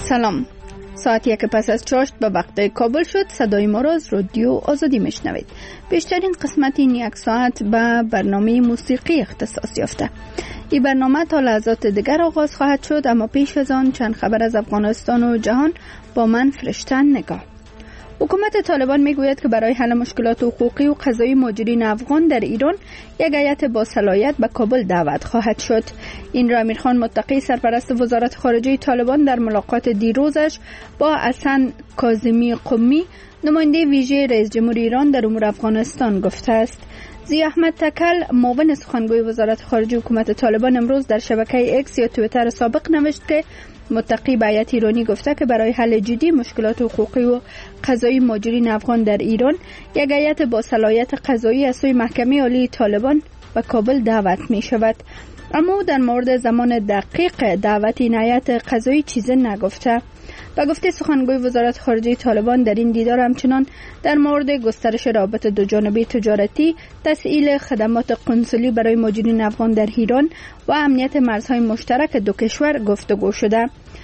سلام. ساعت 1 پس از چاشت به وقت کابل شد. صدای ما را از رادیو آزادی میشنوید. بیشترین قسمت این یک ساعت به برنامه موسیقی اختصاص یافته. این برنامه تا لحظات دیگر آغاز خواهد شد، اما پیش از آن چند خبر از افغانستان و جهان با من فرشتن نگاه. حکومت طالبان میگوید که برای حل مشکلات حقوقی و قضایی مهاجرین افغان در ایران یک هیئت با صلاحیت به کابل دعوت خواهد شد. این را امیرخان متقی سرپرست وزارت خارجه طالبان در ملاقات دیروزش با حسن کاظمی قمی نماینده ویژه رئیس جمهور ایران در امور افغانستان گفته است. ضیاء احمد تکل معاون سخنگوی وزارت خارجه حکومت طالبان امروز در شبکه اکس یا توییتر سابق نوشت که متقی به هیئت ایرانی گفته که برای حل جدی مشکلات حقوقی و قضایی مهاجرین افغان در ایران یک هیئت با صلاحیت قضایی از سوی محکمه عالی طالبان به کابل دعوت می شود. اما او در مورد زمان دقیق دعوت این هیئت قضایی چیزی نگفته. به گفته سخنگوی وزارت خارجه طالبان در این دیدار همچنان در مورد گسترش روابط دوجانبه تجارتی، تسهیل خدمات قنسولی برای مهاجرین افغان در ایران و امنیت مرزهای مشترک دو کشور گفتگو شده.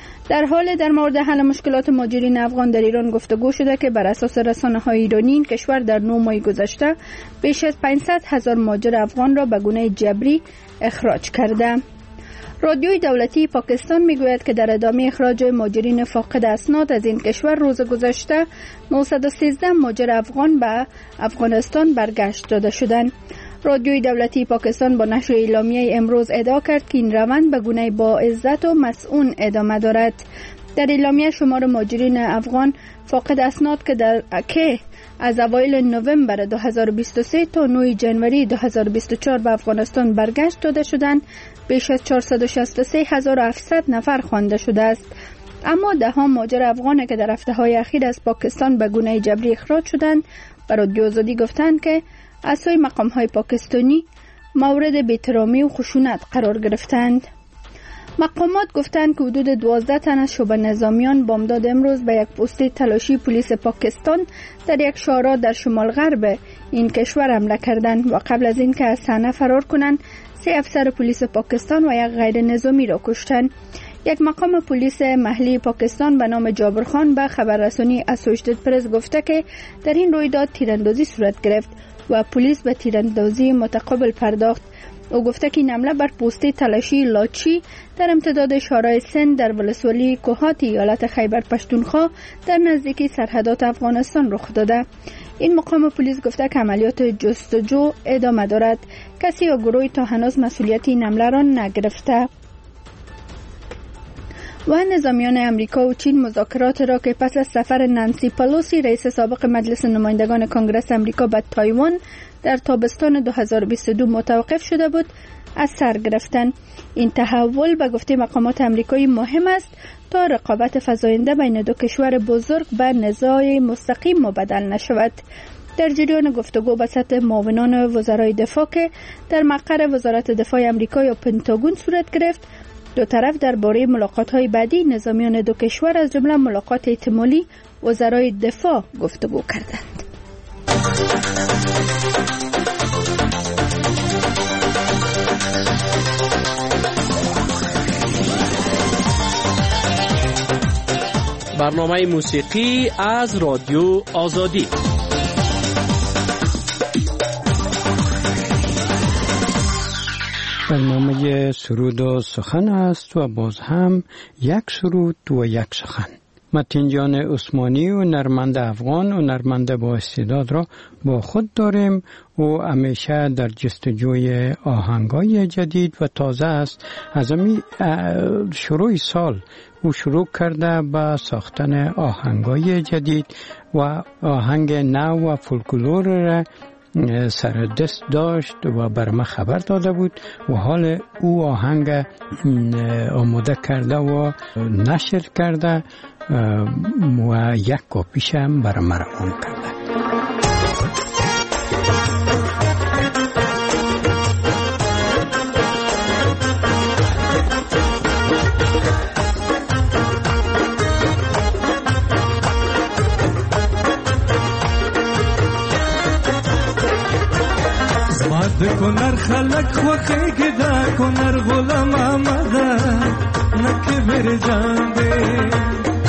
در مورد حل مشکلات مهاجرین افغان در ایران گفتگو شده که بر اساس رسانه‌های ایرانی این کشور در 9 ماه گذشته بیش از 500,000 مهاجر افغان را به گونه جبری اخراج کرده. رادیوی دولتی پاکستان میگوید که در ادامه اخراج مهاجرین فاقد اسناد از این کشور روز گذشته 913 مهاجر افغان به افغانستان برگشت داده شدند. رادیوی دولتی پاکستان با نشر اعلامیه امروز ادعا کرد که این روند به گونه با عزت و مسئول ادامه دارد. در اعلامیه شمار مهاجرین افغان فاقد اسناد که از اوایل نوامبر 2023 تا 9 جنوری 2024 به افغانستان برگشت داده شدند بیش از 463,700 نفر خوانده شده است. اما ده‌ها مهاجر افغان که در هفته‌های اخیر از پاکستان به گونه جبری اخراج شدند به رادیو آزادی گفتند که از سوی مقام‌های پاکستانی مورد بی‌احترامی و خشونت قرار گرفتند. مقامات گفتند که حدود 12 تن از شعبه نظامیان بامداد امروز به یک پست تلاشی پلیس پاکستان در یک شارع در شمال غرب این کشور حمله کردند و قبل از اینکه از صحنه فرار کنند 3 افسر پلیس پاکستان و یک غیر نظامی را کشتند. یک مقام پلیس محلی پاکستان به نام جابر خان به خبررسانی اسوشیتد پرس گفته که در این رویداد تیراندازی صورت گرفت و پلیس به تیراندازی متقابل پرداخت. او گفته که این حمله بر پست تلاشی لاچی در امتداد شارع سند در ولسوالی کوهات ایالت خیبر پشتونخوا در نزدیکی سرحدات افغانستان رخ داده. این مقام پلیس گفته که عملیات جستجو ادامه دارد. کسی یا گروهی تا هنوز مسئولیت این حمله را نگرفته. و نظامیان امریکا و چین مذاکرات را که پس از سفر نانسی پلوسی رئیس سابق مجلس نمایندگان کنگره امریکا به تایوان در تابستان 2022 متوقف شده بود از سر گرفتند. این تحول به گفته مقامات امریکایی مهم است تا رقابت فزاینده بین دو کشور بزرگ به نزاع مستقیم مبدل نشود. در جریان گفتگو به سطح معاونان وزرای دفاع که در مقر وزارت دفاع امریکا یا پنتاگون صورت گرفت، دو طرف درباره ملاقات‌های بعدی نظامیان دو کشور از جمله ملاقات احتمالی وزرای دفاع گفتگو کردند. برنامه موسیقی از رادیو آزادی. برنامه سرود و سخن است و باز هم یک سرود و یک سخن. متین جان عثمانی و نرمند افغان و نرمند با استعداد را با خود داریم و همیشه در جستجوی آهنگای جدید و تازه است. از شروع سال او شروع کرده به ساختن آهنگای جدید و آهنگ نو و فولکلور را سر دست داشت و بر ما خبر داده بود و حال او آهنگ آماده کرده و نشر کرده و یک کاپیش هم بر ما روان کرده. د کنر خلق خوخیږي دا کنر غلام آمده نکه بر جان دے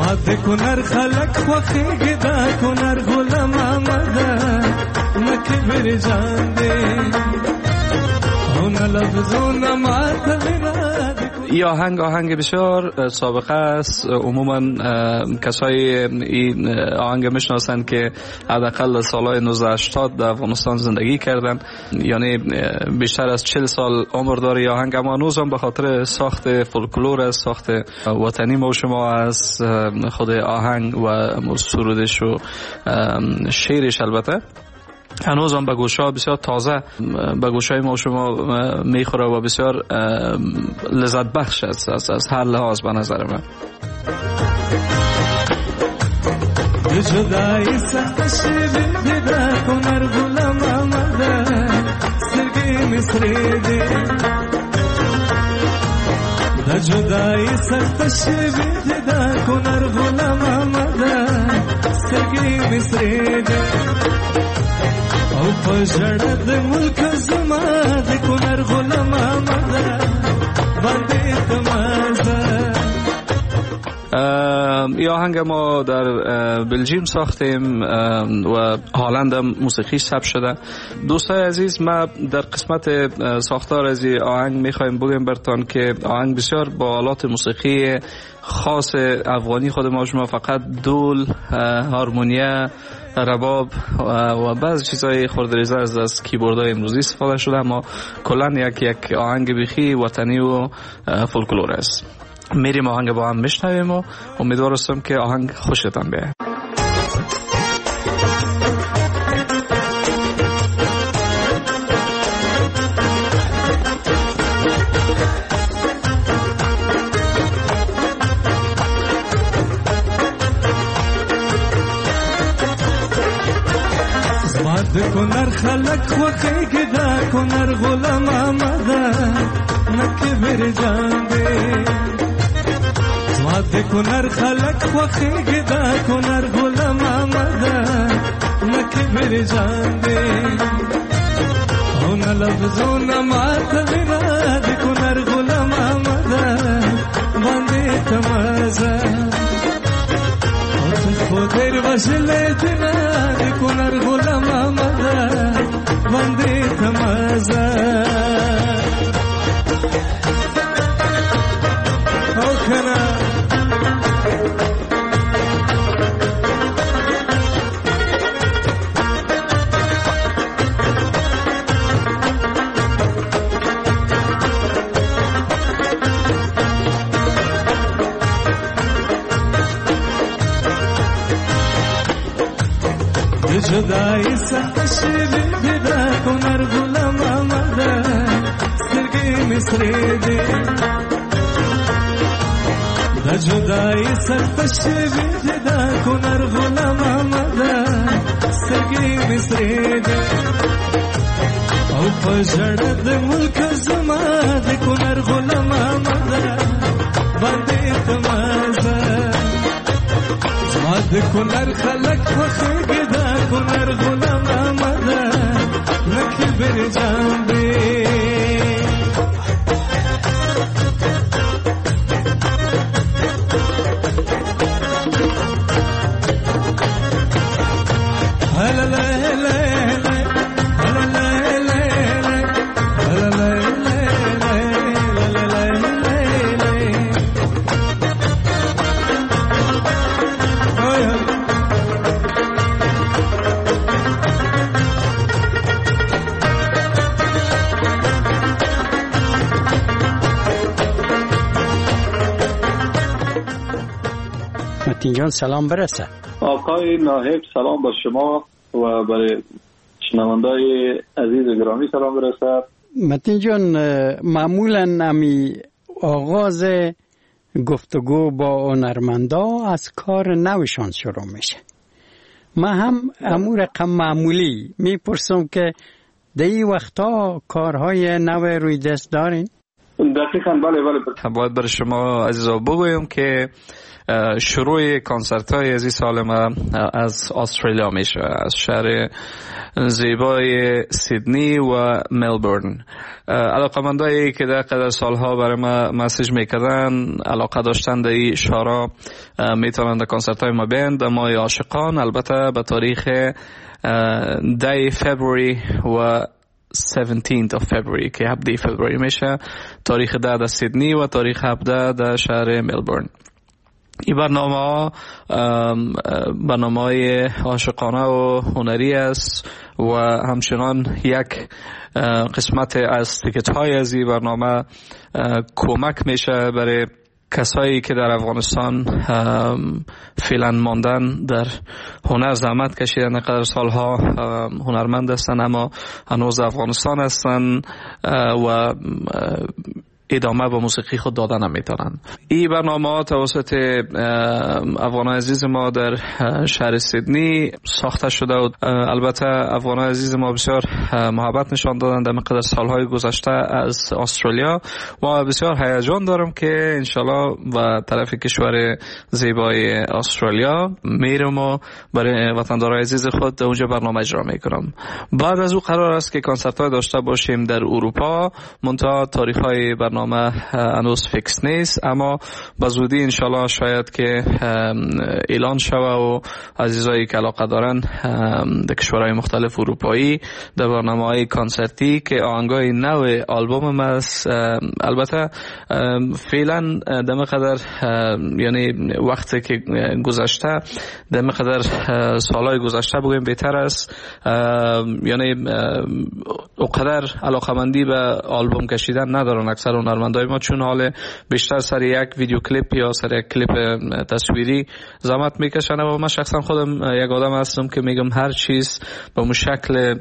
زما د کنر خلک خوخیږي دا کنر غلام آمده مکه بر جان دې اون لفظونه ماته این آهنگ بسیار سابقه است. عموما کسای این آهنگ میشناسند که حداقل سالهای 1980 در افغانستان زندگی کردن، یعنی بیشتر از 40 سال عمر داره آهنگ، اما هنوز هم به خاطر ساخت فولکلور است، ساخت وطنی ما شما است، خود آهنگ و سرودش و شعرش البته هنوز هم به گوش‌ها بسیار تازه به گوش‌های ما شما میخوره و بسیار لذت بخش است از هر لحاظ به نظر من. جدایی سخت شیوه دیده کنر غلام آمده سرگی مصری دی دا جدایی سخت شیوه دیده کنر غلام آمده سرگی مصری دی او پجړه د ملک زما د کنر غلام آمده باندې تمازه. این آهنگ ما در بلژیم ساختیم و هالند هم موسیقی ثبت شده. دوستای عزیز، ما در قسمت ساختار از این آهنگ میخوایم بگیم برتان که آهنگ بسیار با آلات موسیقی خاص افغانی خود ما شما، فقط دول، هارمونیا، رباب و بعض چیزای خردریزه از کیبوردهای امروزی استفاده شده، اما کلا یک آهنگ بیخی وطنی و فولکلور است. میریم آهنگ با هم میشنویم و امیدوار هستم که آهنگ خوشتان بیاید. د کنر خلک خوخیږي دا کنر غلام آمده مکه بر جان دې زما د کنر خلک خوخیږي دا کنر غلام آمده مکه بر جان دې اون لفظونه ماته وینا د کنر غلام آمده باندې تمازه خودر وصله دینا د کنر غلام آمده باندې تمازه او کنه جدایی سخت شیوه دیده کنر غلام آمده سرگی مصری دی دا جدایی سخت شیوه دیده کنر غلام آمده سرگی مصری دی او پجړه د ملک زما د کنر غلام آمده باندې تمازه زما د کنر خلک خوخیږي دا کنر غلام آمده مکه بر جان دې متین جان سلام برسه. آقای ناهب سلام با شما و برای شنوندای عزیز و گرامی سلام برسه. متین جان معمولا امی آغاز گفتگو با هنرمندا از کار نوشان شروع میشه. ما هم امور رقم معمولی میپرسم که در این وقتا کارهای نو روی دست دارین؟ دقیقاً بله. باید برای شما عزیزا بگویم که شروع کنسرت های از این سال ما از استرالیا میشه، از شهر زیبای سیدنی و ملبورن. علاقمندایی که در قدر سالها برای ما مسیج میکردن، علاقه داشتن در این شهرها، میتونن در کنسرت های ما بیان در ماه عاشقان، البته به تاریخ 10 فبروری و 17th of February که 17 فبروری میشه، تاریخ 10 در سیدنی و تاریخ 17 در شهر ملبورن. این برنامه های عاشقانه و هنری است و همچنان یک قسمت از تیکت های از این برنامه کمک میشه برای کسایی که در افغانستان فعلا ماندن، در هنر زحمت کشیدن، قدر سالها هنرمند هستن اما هنوز افغانستان هستن و ادامه به موسیقی خود دادن نمیتونن. این برنامه توسط افغانای عزیز ما در شهر سیدنی ساخته شده و البته افغانای عزیز ما بسیار محبت نشان دادن در مقدار سالهای گذشته از استرالیا و بسیار هیجان دارم که انشالله و طرف کشور زیبای استرالیا میرم و برای وطندارای عزیز خود اونجا برنامه اجرا میکنم. بعد از او قرار است که کنسرت های داشته باشیم در اروپا، منتها تاریخ های برنامه هنوز فیکس نیست، اما به زودی انشالله شاید که اعلان شوه و عزیزایی که علاقه دارن در کشورهای مختلف اروپایی در برنامه‌های کنسرتی که آهنگای نو آلبوم است. البته فعلا دم قدر یعنی وقتی که گذشته دم قدر سالهای گذشته بگویم بهتر است، یعنی اونقدر علاقه‌مندی به آلبوم کشیدن ندارن اکثر هنرمندای ما، چون حال بیشتر سر یک ویدیو کلیپ یا سر یک کلیپ تصویری زحمت میکشن و من شخصا خودم یک آدم هستم که میگم هر چیز به اون شکل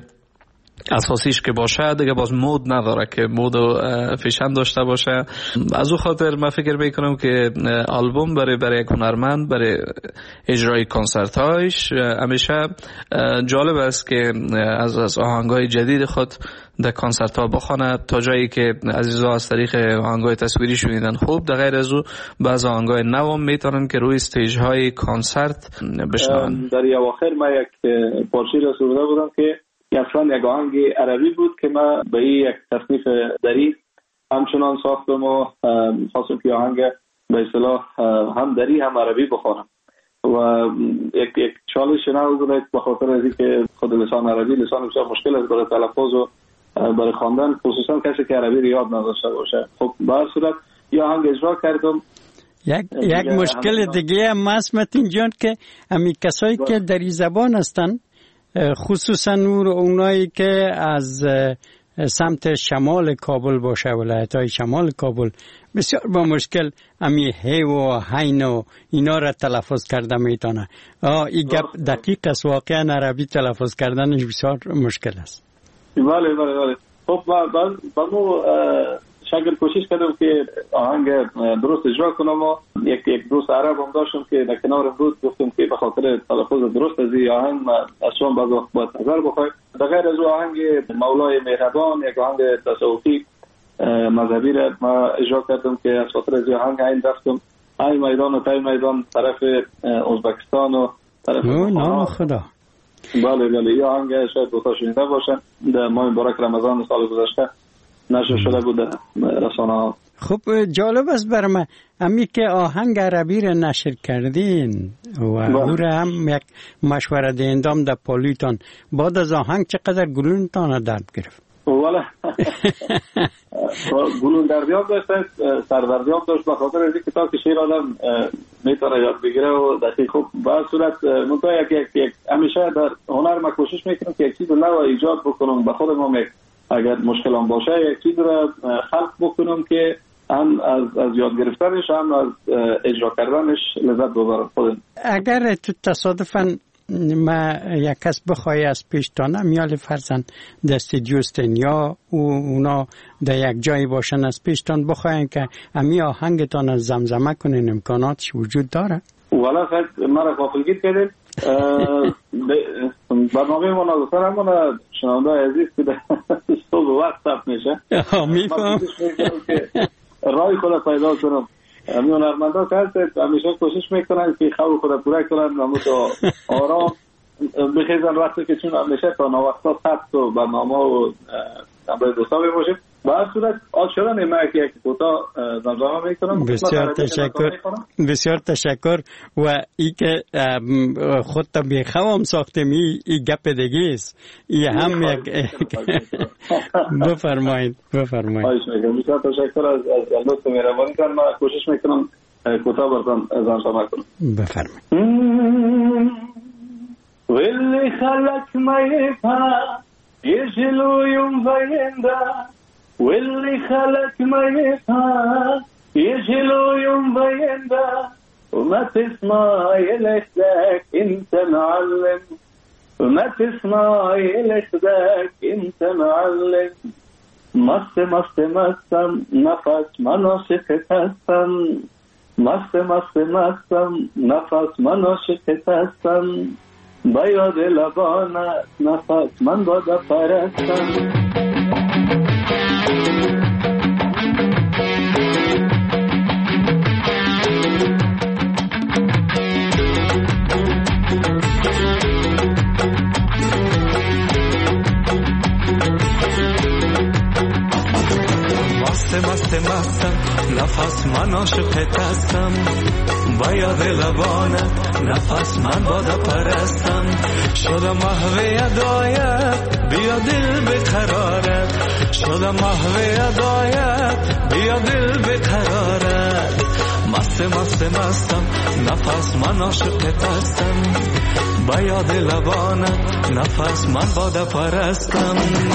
اساسیش که باشه دیگه باز مود نداره که مود و فیشن داشته باشه. از او خاطر من فکر میکنم که آلبوم برای یک هنرمند برای اجرای کنسرت هایش همیشه جالب است که از آهنگای جدید خود در کنسرت ها بخونه، تا جایی که عزیزا از طریق آهنگای تصویری شنیدن خوب، در غیر از او بعض آهنگای نو میتونن که روی استیج های کنسرت بشنون. در اواخر من یک پارچه رسوده بودم که اصلا یک آهنگ عربی بود که من به این یک تصنیف دری همچنان ساختم و خواستم که آهنگ به اصطلاح هم دری هم عربی بخوانم و یک چالش نه بود به خاطر از اینکه خود لسان عربی لسان بسیار مشکل است برای تلفظ و برای خواندن، خصوصا کسی که عربی یاد نداشته باشه. خب به هر صورت یه آهنگ اجرا کردم. یک مشکل دیگه هم متین جان که همین کسایی که دری زبان هستن، خصوصا اونایی که از سمت شمال کابل باشه، ولایت‌های شمال کابل، بسیار با مشکل امی هی و هین و اینا را تلفظ کرده میتونه. این گپ دقیق است، واقعا عربی تلفظ کردنش بسیار مشکل است. بله. خب بعدو شکل کوشش کردم که آهنگ درست اجرا کنم و یک دوست عرب هم داشتم که در کنار بود، گفتم که به خاطر تلفظ درست از این آهنگ اصلا بعض وقت باید نظر بخواید. در غیر از او آهنگ مولای مهربان، یک آهنگ تصوفی مذهبی را ما اجرا کردم که از خاطر از این آهنگ این رفتم این میدان و تای میدان طرف ازبکستان و طرف نام خدا. بله این آهنگ شاید دوتا شنیده باشن، در ماه مبارک رمضان سال گذشته نشر شده بود رسانه ها. خب جالب است برای من امی که آهنگ عربی را نشر کردین و او را هم یک مشوره دهندام در پالیتان، بعد از آهنگ چقدر گلونتان درد گرفت؟ والا گلون دردیاب داشت، سردردیاب داشت، به خاطر از اینکه تا که شیر آدم میتونه یاد بگیره و دقیق. خوب به صورت منطقه یک همیشه در هنر ما کوشش میکنم که یک چیز نو ایجاد بکنم، به خودم اگر مشکل هم باشه یک چیز را خلق بکنم که هم از یاد گرفتنش هم از اجرا کردنش لذت ببرم خودم. اگر تو تصادفاً ما یک کس بخوای از پیشتانه میال فرزن دستی جوستن یا اونا در یک جایی باشن از پیشتان بخواین که امی آهنگتان از زمزمه کنین، امکاناتش وجود داره؟ والا خیلی مرا غافلگیر کردید. برنامه ما نازدار همون شنونده عزیز که صبح به وقت ثبت میشه. میفهم رای خود پیدا کنم. همین هنرمندا که هست همیشه کوشش میکنن که خواب خود پورا کنن و آرام بخیزن وقتی که چون همیشه تا نوستا ثبت و برنامه و برای دوستا باشیم. با هر صورت آشورا نمی‌کنم که کوتاه زمزمه میکنم. بسیار تشکر و ای که خودت بیخوام ساختیم ای گپ دیگه است. ای هم یک بفرمایید. بسیار تشکر از لطف مهربانی کردن. من کوشش میکنم کوتاه براتون زمزمه کنم. بفرمایید. واللي خلق ما يفهم يجلو يوم بيندا واللي خلق ما يفهم يجلو يوم بيندا وما تسمع يلحدك انت معلم وما تسمع يلحدك انت معلم مست مست مستم نفس مناشق هستم مست مست مستم نفس مناشق هستم با یاد لبانت نفس من بادا پرستم مست مستم نفس من عاشقت هستم با یاد لبانت نفس من بادا پرستم شدم محو ادایت بیا دل بقرارت شدم محو ادایت بیا دل بقرارت مست مستم نفس من عاشقت هستم با یاد لبانت نفس من بادا پرستم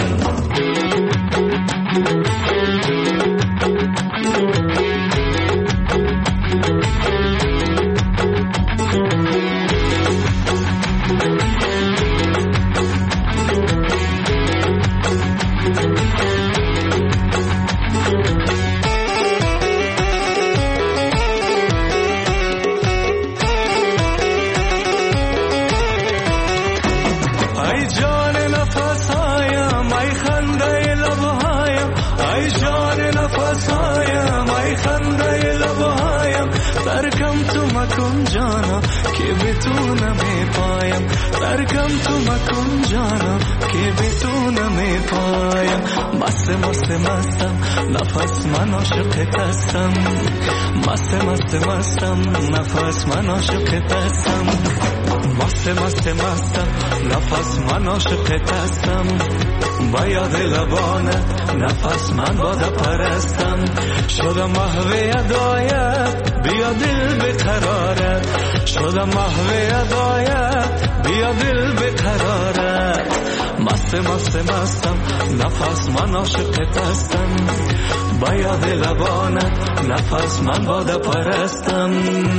مکن جانا که بتونم پایم برگم تو مکن جانا که بتونم پایم مست مستم نفس من عاشقت هستم مست مستم نفس من عاشقت هستم مست مستم نفس من عاشقت هستم با یاد لبانت نفس من بادا پرستم شدم محو ادایت بیا دل بقرارت شدم محو ادایت بیا دل بقرارت مست مستم نفس من عاشقت هستم با یاد لبانت نفس من بادا پرستم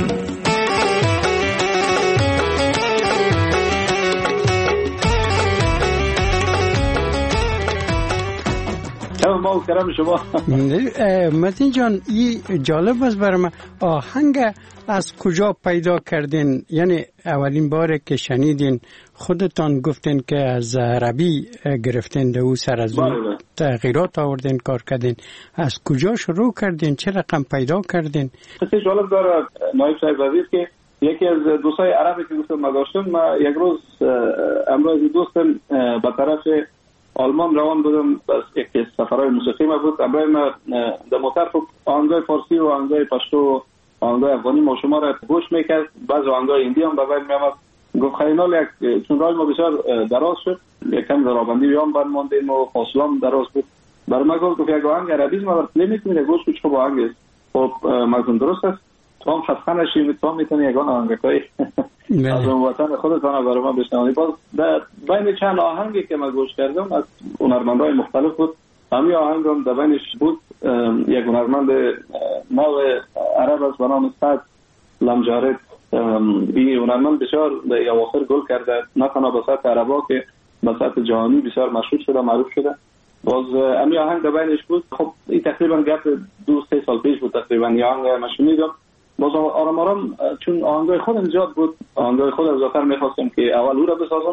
کرم شما. متین جان این جالب است برای من. آهنگ از کجا پیدا کردین؟ یعنی اولین بار که شنیدین خودتان گفتین که از عربی گرفتین دو سر از اون تغییرات آوردین کار کردین. از کجا شروع کردین؟ چه رقم پیدا کردین؟ خیلی جالب داره نایب صاحب عزیز که یکی از دوستای عربی که گفتم ما داشتم یک روز امروز دوستم به طرف آلمان روان بودم بس یک سفرهای موسیقی ما بود امروز ما در موتر آهنگای فارسی و آهنگای پشتو و آهنگای افغانی ما شما را گوش میکرد بعض آهنگای هندی هم به بین میامد گفت خیلی یک چون راه ما بسیار دراز شد یکم درابندی بیام برماندیم و فاصله هم دراز بود برای ما گفت یک آهنگ عربی ما را پلی میکنید گوش کچ خوب آهنگ است خب مردم درست است تو هم خسته نشید تو هم میتونی یگان آهنگای از اون وطن خودتان برای ما بشنوید. باز در بین چند آهنگی که من گوش کردم از هنرمندای مختلف بود همین آهنگ هم در بینش بود یک هنرمند نو عرب است به نام سعد لمجارد. این هنرمند بسیار در اواخر گل کرده نه تنها به سطح عربا که به سطح جهانی بسیار مشهور شده معروف شده. باز همین آهنگ در بینش بود. خب این تقریبا گپ 2-3 سال پیش بود تقریبا این آهنگ من شنیدم. باز آرام چون آهنگای خودم زیاد بود آهنگای خود از آخر میخواستم که اول او را بسازم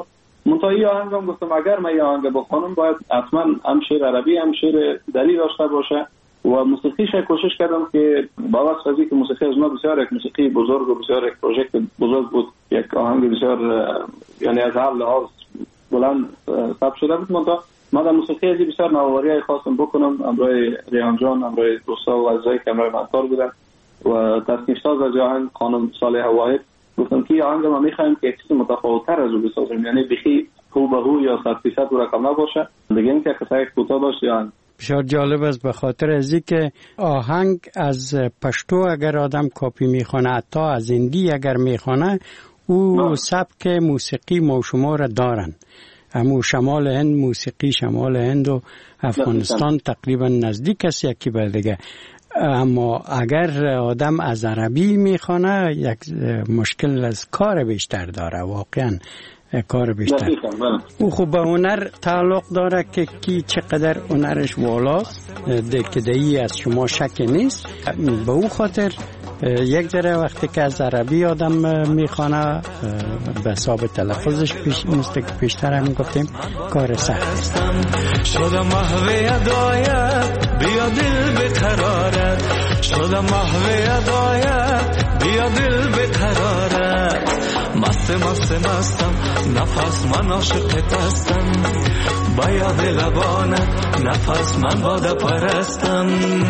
منتهی آهنگ هم گفتم اگر من یه آهنگ بخونم باید حتما هم شعر عربی هم شعر دلی داشته باشه و موسیقیش کوشش کردم که با واسطه که موسیقی از ما بسیار یک موسیقی بزرگ و بسیار یک پروژکت بزرگ بود، یک آهنگ بسیار یعنی از هر لحاظ بلند ثبت شده بود. من در موسیقی ازی بسیار نوآوری خواستم بکنم. امروی ریحان جان، امروی دوستا و عزیزایی که امروی منطور بودن و تصنیف ساز از آهنگ خانم صالحه واحد گفتم که آهنگ ما میخوایم که یک چیز متفاوت‌تر از او بسازیم، یعنی بخی هو به هو یا 100% او رقم نباشه، دیگه اینکه قصه کوتاه باشه. یعنی بسیار جالب است به خاطر ازی که آهنگ از پشتو اگر آدم کاپی میخونه، حتی از هندی اگر میخونه، او سبک موسیقی ما و شما را دارن. همو شمال هند، موسیقی شمال هند و افغانستان تقریبا نزدیک است یکی به دیگه. اما اگر آدم از عربی میخونه یک مشکل از کار بیشتر داره، واقعا کار بیشتر. او خب به هنر تعلق داره که کی چقدر هنرش والاست، دکدهی از شما شک نیست. به او خاطر یک ذره وقتی که از عربی آدم میخوانه به حساب تلفظش مثل که پیشتر هم گفتیم کار سخت. شدم محو ادایت بیا دل بقرارت، شدم محو ادایت بیا دل بقرارت. مستم نفس من عاشقت هستم، با یاد لبانت نفس من باده پرستم.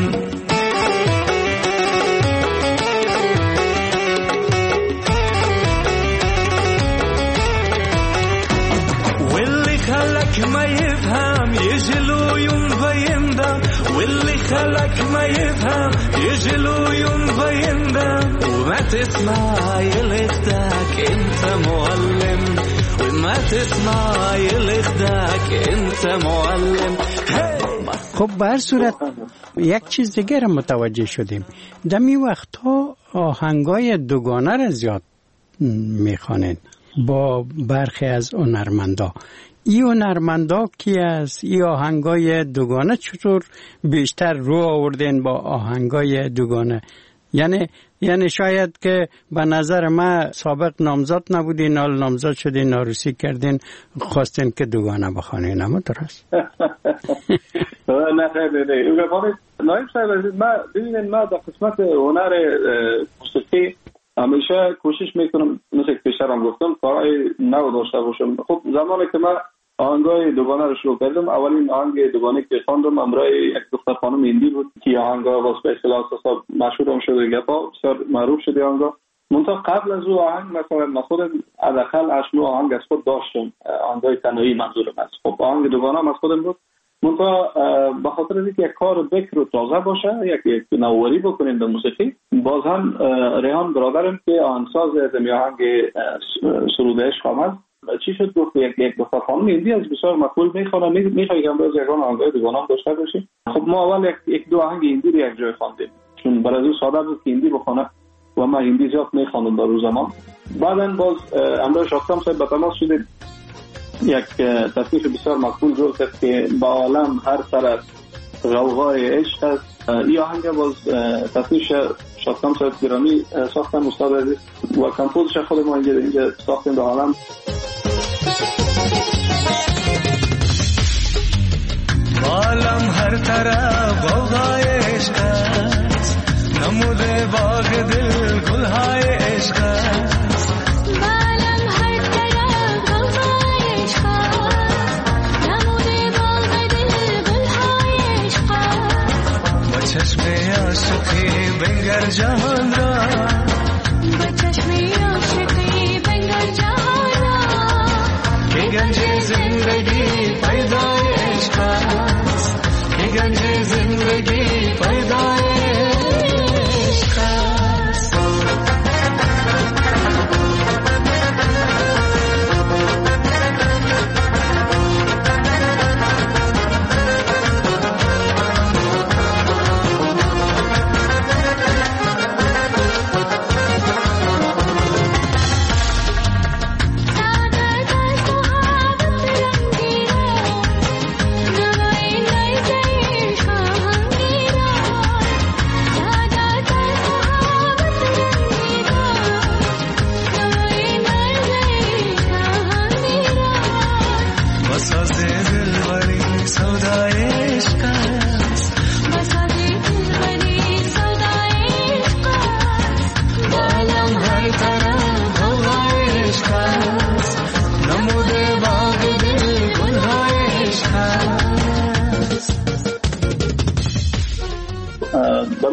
واللي خلك ما يفهم يجلو يوم بيندم، واللي خلك ما يفهم يجلو يوم بيندم. وما تسمع يلخدك انت معلم، وما تسمع يلخدك انت معلم. خب به هر صورت یک چیز دیگر هم متوجه شدیم، دمی وقتا آهنگای دوگانه را زیاد میخوانید با برخی از هنرمندا. ای هنرمندا کی است؟ ای آهنگای دوگانه چطور بیشتر رو آوردین با آهنگای دوگانه؟ یعنی شاید که به نظر من سابق نامزد نبودین، حال نامزد شدین، عروسی کردین، خواستین که دوگانه بخوانین، اما درست؟ نه خیلی نایب صاحب، من در قسمت هنر موسیقی همیشه کوشش میکنم مثل که پیشتر هم گفتم کارهای نو داشته باشم. خب زمانی که من آهنگای دوگانه رو شروع کردم، اولین آهنگ دوگانه که خواندم امرای یک دختر خانم هندی بود که آهنگا واسه به اصطلاح مشهور هم شده، گپا بسیار معروف شده آهنگا. منتها قبل از او آهنگ مثلا من خودم حداقل 8 آهنگ از خود داشتم، آهنگای تنهایی منظورم است. خب آهنگ دوگانه هم از خودم بود، منتها به خاطر اینکه یک کار بکر و تازه باشه، یک نوآوری بکنیم به موسیقی. باز هم ریحان برادرم که آهنگساز از آهنگ سرود عشق آمد، چی شد گفت یک دختر خانم هندی از بسیار مقبول میخونه، میخوای که امروز یک آهنگای دوگانه هم داشته باشی. خب ما اول یک دو آهنگ هندی رو یک جای خواندیم، چون برای او ساده بود که هندی بخونه و ما هندی زیاد میخواندم در اون زمان. بعداً باز امروز شاکرم صاحب به تماس شدیم، یک تصنیف بسیار مقبول جور کرد که با عالم هر طرف غوغای عشق است. این آهنگ باز تصنیف شاکرم صاحب گرامی ساختن، استاد عزیز، و کمپوزش خود ما اینجا ساختیم به عالم. عالم هر طرف غوغای عشق است، نموده باغ دل گلهای عشق است. چشم عاشقی بنگر جهان را، با چشم عاشقی بنگر جهان را، که گنج زندگی پیدای عشق است، که گنج زندگی پیدای عشق است.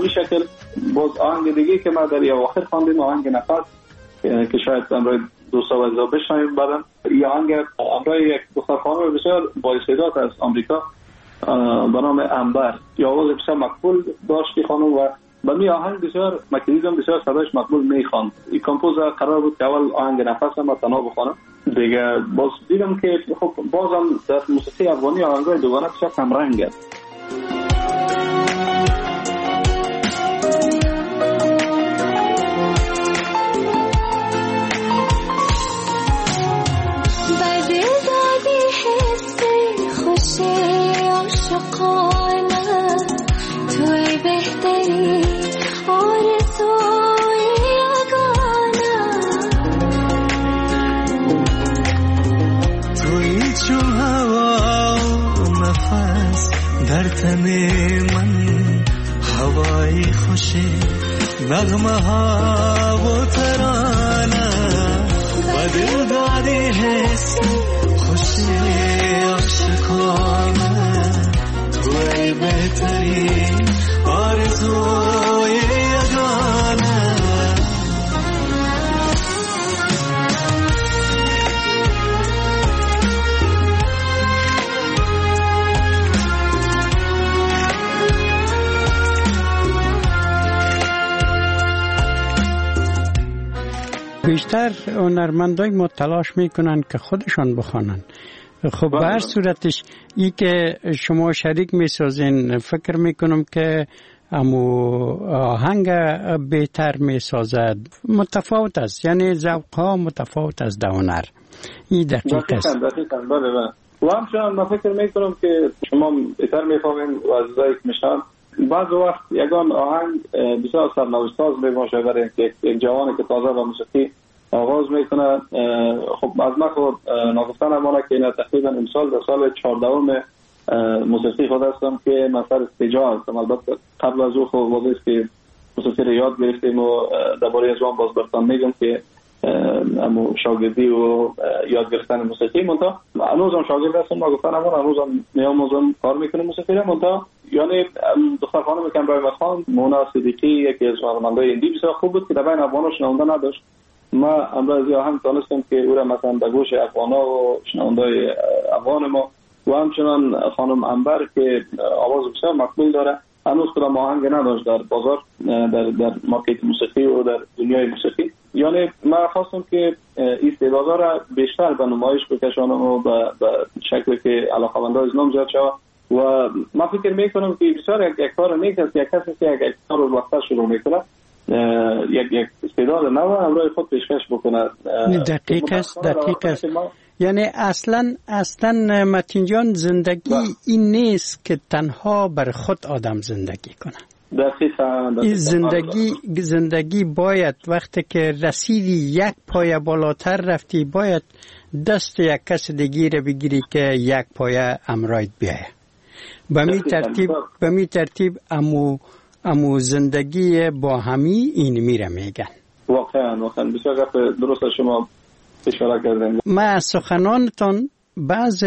به شکل باز آهنگ دیگه که ما در اواخر خواندیم آهنگ نفس که شاید امروز دوستا و عزیزا بشنویم بعداً. این آهنگ امروز یک دختر خانم بسیار با استعداد از آمریکا به نام انبر، یا آواز بسیار مقبول داشتی خانم و با می آهنگ بسیار مکیدم بسیار صداش مقبول میخوان. این کمپوزر قرار بود که اول آهنگ نفس ما تنها بخونم دیگه، باز دیدم که خب بازم در موسیقی افغانی آهنگای دوگانه بسیار کم رنگ است. در تن من هوای خوشی نغمه ها و ترانه و دل داری حس خوشی عاشقانه توی بهترین آرزوی یگانه. بیشتر هنرمندای ما تلاش میکنن که خودشان بخوانن. خب به هر صورتش ای که شما شریک میسازین فکر میکنم که امو آهنگ بهتر میسازد، متفاوت است، یعنی ذوق‌ها متفاوت است در هنر. این دقیق است. بله. و همچنان من فکر میکنم که شما بهتر میفهمین و عزیزایی که میشنن بعض وقت یگان آهنگ بسیار سرنوشت‌ساز میباشه برای یک جوانی که تازه با موسیقی آغاز میکنه. خب از من خود ناگفتن امانه که این تقریبا امسال در سال 14 موسیقی خود هستم که من سر استجاع هستم. البته قبل از او خب واضح است که موسیقی رو یاد گرفتیم و درباره از وان باز برتان میگم که امو شاگردی و یاد گرفتن موسیقی منتها هنوزم شاگرد هستم. ناگفتن امانه هنوزم میاموزم کار میکنم موسیقی رو. منتها یعنی دختر خانم که امرای مدخان مونا صدیقی یکی از هنرمندای هندی بسیار خوب بود که در بین افغانا شنونده نداشت. ما امروز هم تونستم که او را مثلا در گوش افغانا و شنوندای افغان ما و همچنان خانم انبر که آواز بسیار مقبول داره هنوز کدام آهنگ نداشت در بازار، در مارکت موسیقی و در دنیای موسیقی. یعنی من خواستم که استعدادها را بیشتر به نمایش بکشانم و به شکلی که علاقه‌مندان از نام زیاد شود و من فکر میکنم که بسیار یک کار نیک است یک کسی که یک کار رو وقتا شروع میکنه یک استعداد نو امروز خود پیشکش بکنه. دقیق است. یعنی اصلا متین جان زندگی این نیست که تنها بر خود آدم زندگی کنه. دقیقاً. زندگی باید وقتی که رسیدی یک پایه بالاتر رفتی باید دست یک کس دیگه رو بگیری که یک پایه امرایت بیایه. به می ترتیب امو زندگی با همی این میره میگن. واقعا بسیار درست شما اشاره کردن. ما از سخنانتان بعض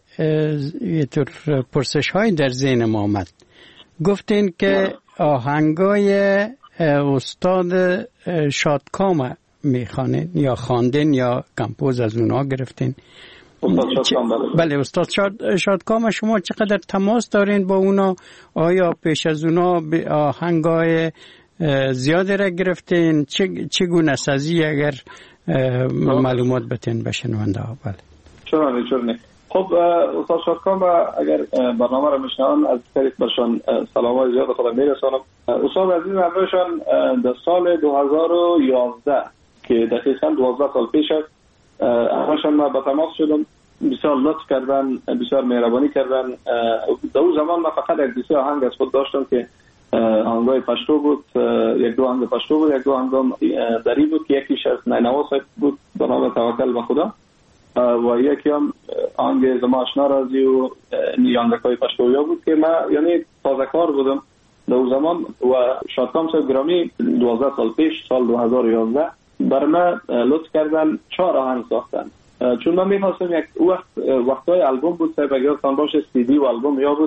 پرسش های در ذهن ما آمد. گفتین که آهنگای استاد شادکام میخوانین یا خواندین یا کمپوز از اونا گرفتین؟ بله استاد شادکام شما چقدر تماس دارین با اونا؟ آیا پیش از اونا آهنگای زیاده را گرفتین؟ چگونه سازی اگر معلومات بتین به شنونده ها؟ بله چرا خب استاد شادکام اگر برنامه را میشنون از طریق برشان سلامات زیاد خدا میرسانم. استاد عزیز امروزشان در سال 2011 که دقیقاً 12 سال پیش است همشان ما با تماس شدم، بسیار لطف کردن، بسیار مهربانی کردن. در اون زمان من فقط یک دیسی آهنگ از خود داشتم که آهنگای پشتو بود، یک دو آهنگ پشتو بود، یک دو آهنگ دری بود که یکیش از نینوا بود به نام توکل به خدا و یکی هم آهنگ زما آشنا رازی و آهنگای پشتویا بود که من یعنی تازه کار بودم در اون زمان و شادکام صاحب گرامی 12 سال پیش سال 2011 بر من لطف کردن 4 آهنگ ساختن. چون من می‌خواستم یک وقتای آلبوم بود صاحب اگر تان باشه CD و آلبوم یا بود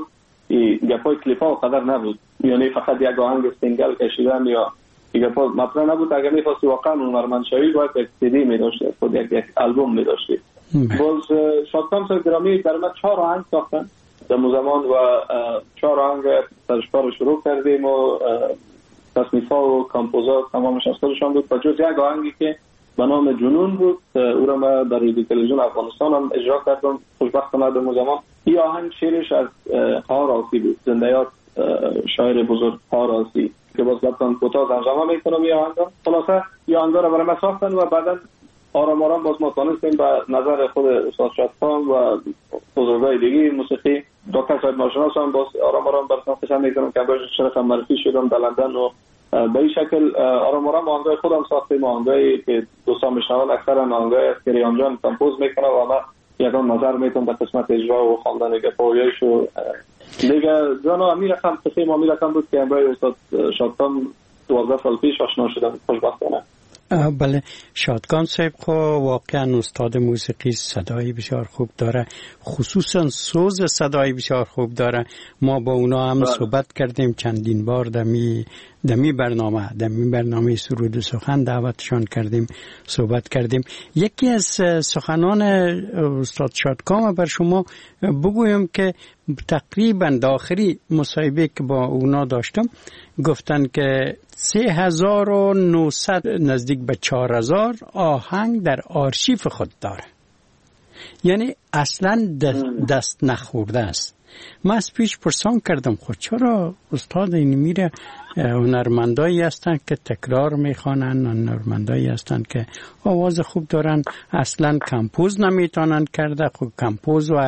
این گپای کلیپا قدر نبود، یعنی فقط یک آهنگ سینگل کشیدن یا این گپا مطرح نبود. اگر می‌خواستی واقعا هنرمند شوی باید یک CD می‌داشتی، خود یک آلبوم می‌داشتی. باز شادکام صاحب گرامی در ما 4 آهنگ ساختن در زمان و 4 آهنگ سرشکار شروع کردیم و تصنیف‌ها و کامپوزات تمامش از خودشان بود و جز یک آهنگی که به نام جنون بود او را ما در رادیو تلویزیون افغانستان هم اجرا کردم. خوشبختانه در زمان این آهنگ شعرش از خار آسی بود، زنده‌یاد شاعر بزرگ خار آسی که باز لطفاً کوتاه ترجمه میکنم این آهنگ. خلاصه این آهنگ را برای ما ساختن و بعدا آرام آرام باز ما تانستیم به نظر خود استاد شادکام و بزرگای دیگه موسیقی دکتر صاحب ناشناس هم باز آرام آرام برشناختشان میکنم که باید شرف معرفی شدم در لندن و به این شکل آرام آرام آهنگای خودم ساختیم. آهنگایی که دوستان میشنون اکثر آهنگای است که ریان جان کمپوز میکنه و ما یکان نظر میتونم به قسمت اجرا و خواندن گپایش و دیگه جانا امیر رقم قسم امیر رقم بود که امروز استاد شادکام 12 سال پیش آشنا شدم خوشبختانه. بله شادکان صاحب خو واقعا استاد موسیقی صدای بسیار خوب داره، خصوصا سوز صدای بسیار خوب داره. ما با اونا هم صحبت کردیم چندین بار دمی برنامه سرود و سخن دعوتشان کردیم، صحبت کردیم. یکی از سخنان استاد شادکام بر شما بگویم که تقریبا داخلی مصاحبه که با اونا داشتم گفتن که 3900 نزدیک به 4000 آهنگ در آرشیف خود داره، یعنی اصلا دست نخورده است. من از پیش پرسان کردم خود چرا استاد این میره هنرمندایی هستن که تکرار میخوانن، هنرمندایی هستن که آواز خوب دارن، اصلا کمپوز نمیتونن کرده. خب کمپوز و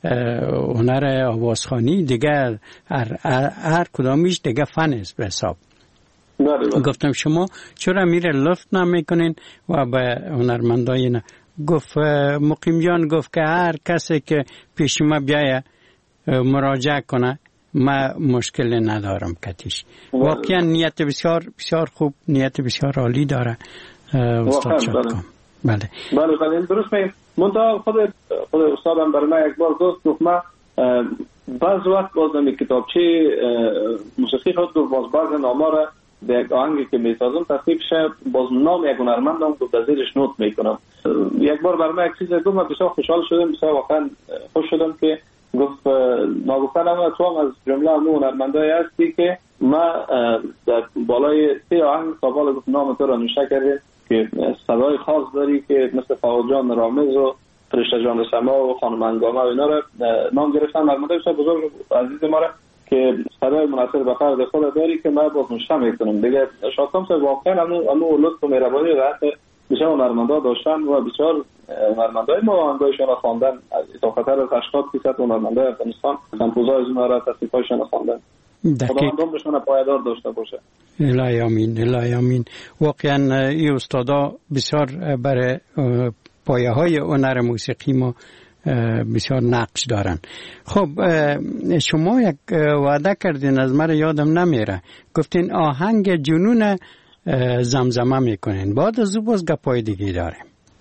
هنر آوازخوانی دیگه هر کدامیش دیگه فن است به حساب. گفتم شما چرا میره لفت نمیکنین و به هنرمندای نه؟ گفت مقیم جان گفت که هر کسی که پیش ما بیایه مراجعه کنه ما مشکل ندارم کتیش. واقعا نیت بسیار بسیار خوب، نیت بسیار عالی داره استاد شادکام. بله درست میگم. منتها خود استادم برای من یک بار گفت ما بعض وقت باز نمی کتابچه موسیقی خود باز بعض نامه را به یک آهنگی که میسازم تصنیف شه باز نام یک هنرمندم که زیرش نوت میکنم. یک بار برای من یک چیز گفت، من بسیار خوشحال شدم، بسیار واقعا خوش شدم که گفت ناگفتن اما تو هم از جمله همون هنرمندایی هستی که ما در بالای 3 آهنگ سابال گفت نام تو را نوشته کردیم که صدای خاص داری که مثل فاضل جان رامز و فرشته جان سما و خانم انگامه و اینا را نام گرفتن. هنرمندای بسیار بزرگ عزیز ما را که صدای مناسب به فرد خود داری که ما باز نوشته میکنم. دیگه شادکام صاحب واقعا همون لطف و مهربانی را بسیار هنرمندا داشتن و بسیار هنرمندای ما آهنگایشان خواندن. تا خطر از 80% هنرمندای افغانستان کمپوزای از اونها را تصنیفایشان خواندن. خداوند عمرشان پایدار داشته باشه. الهی آمین، الهی آمین. واقعا این استادا بسیار برای پایه های هنر موسیقی ما بسیار نقش دارن. خب شما یک وعده کردین از من یادم نمیره، گفتین آهنگ جنون زمزمه میکنین، بعد از او باز گپای دیگه داریم.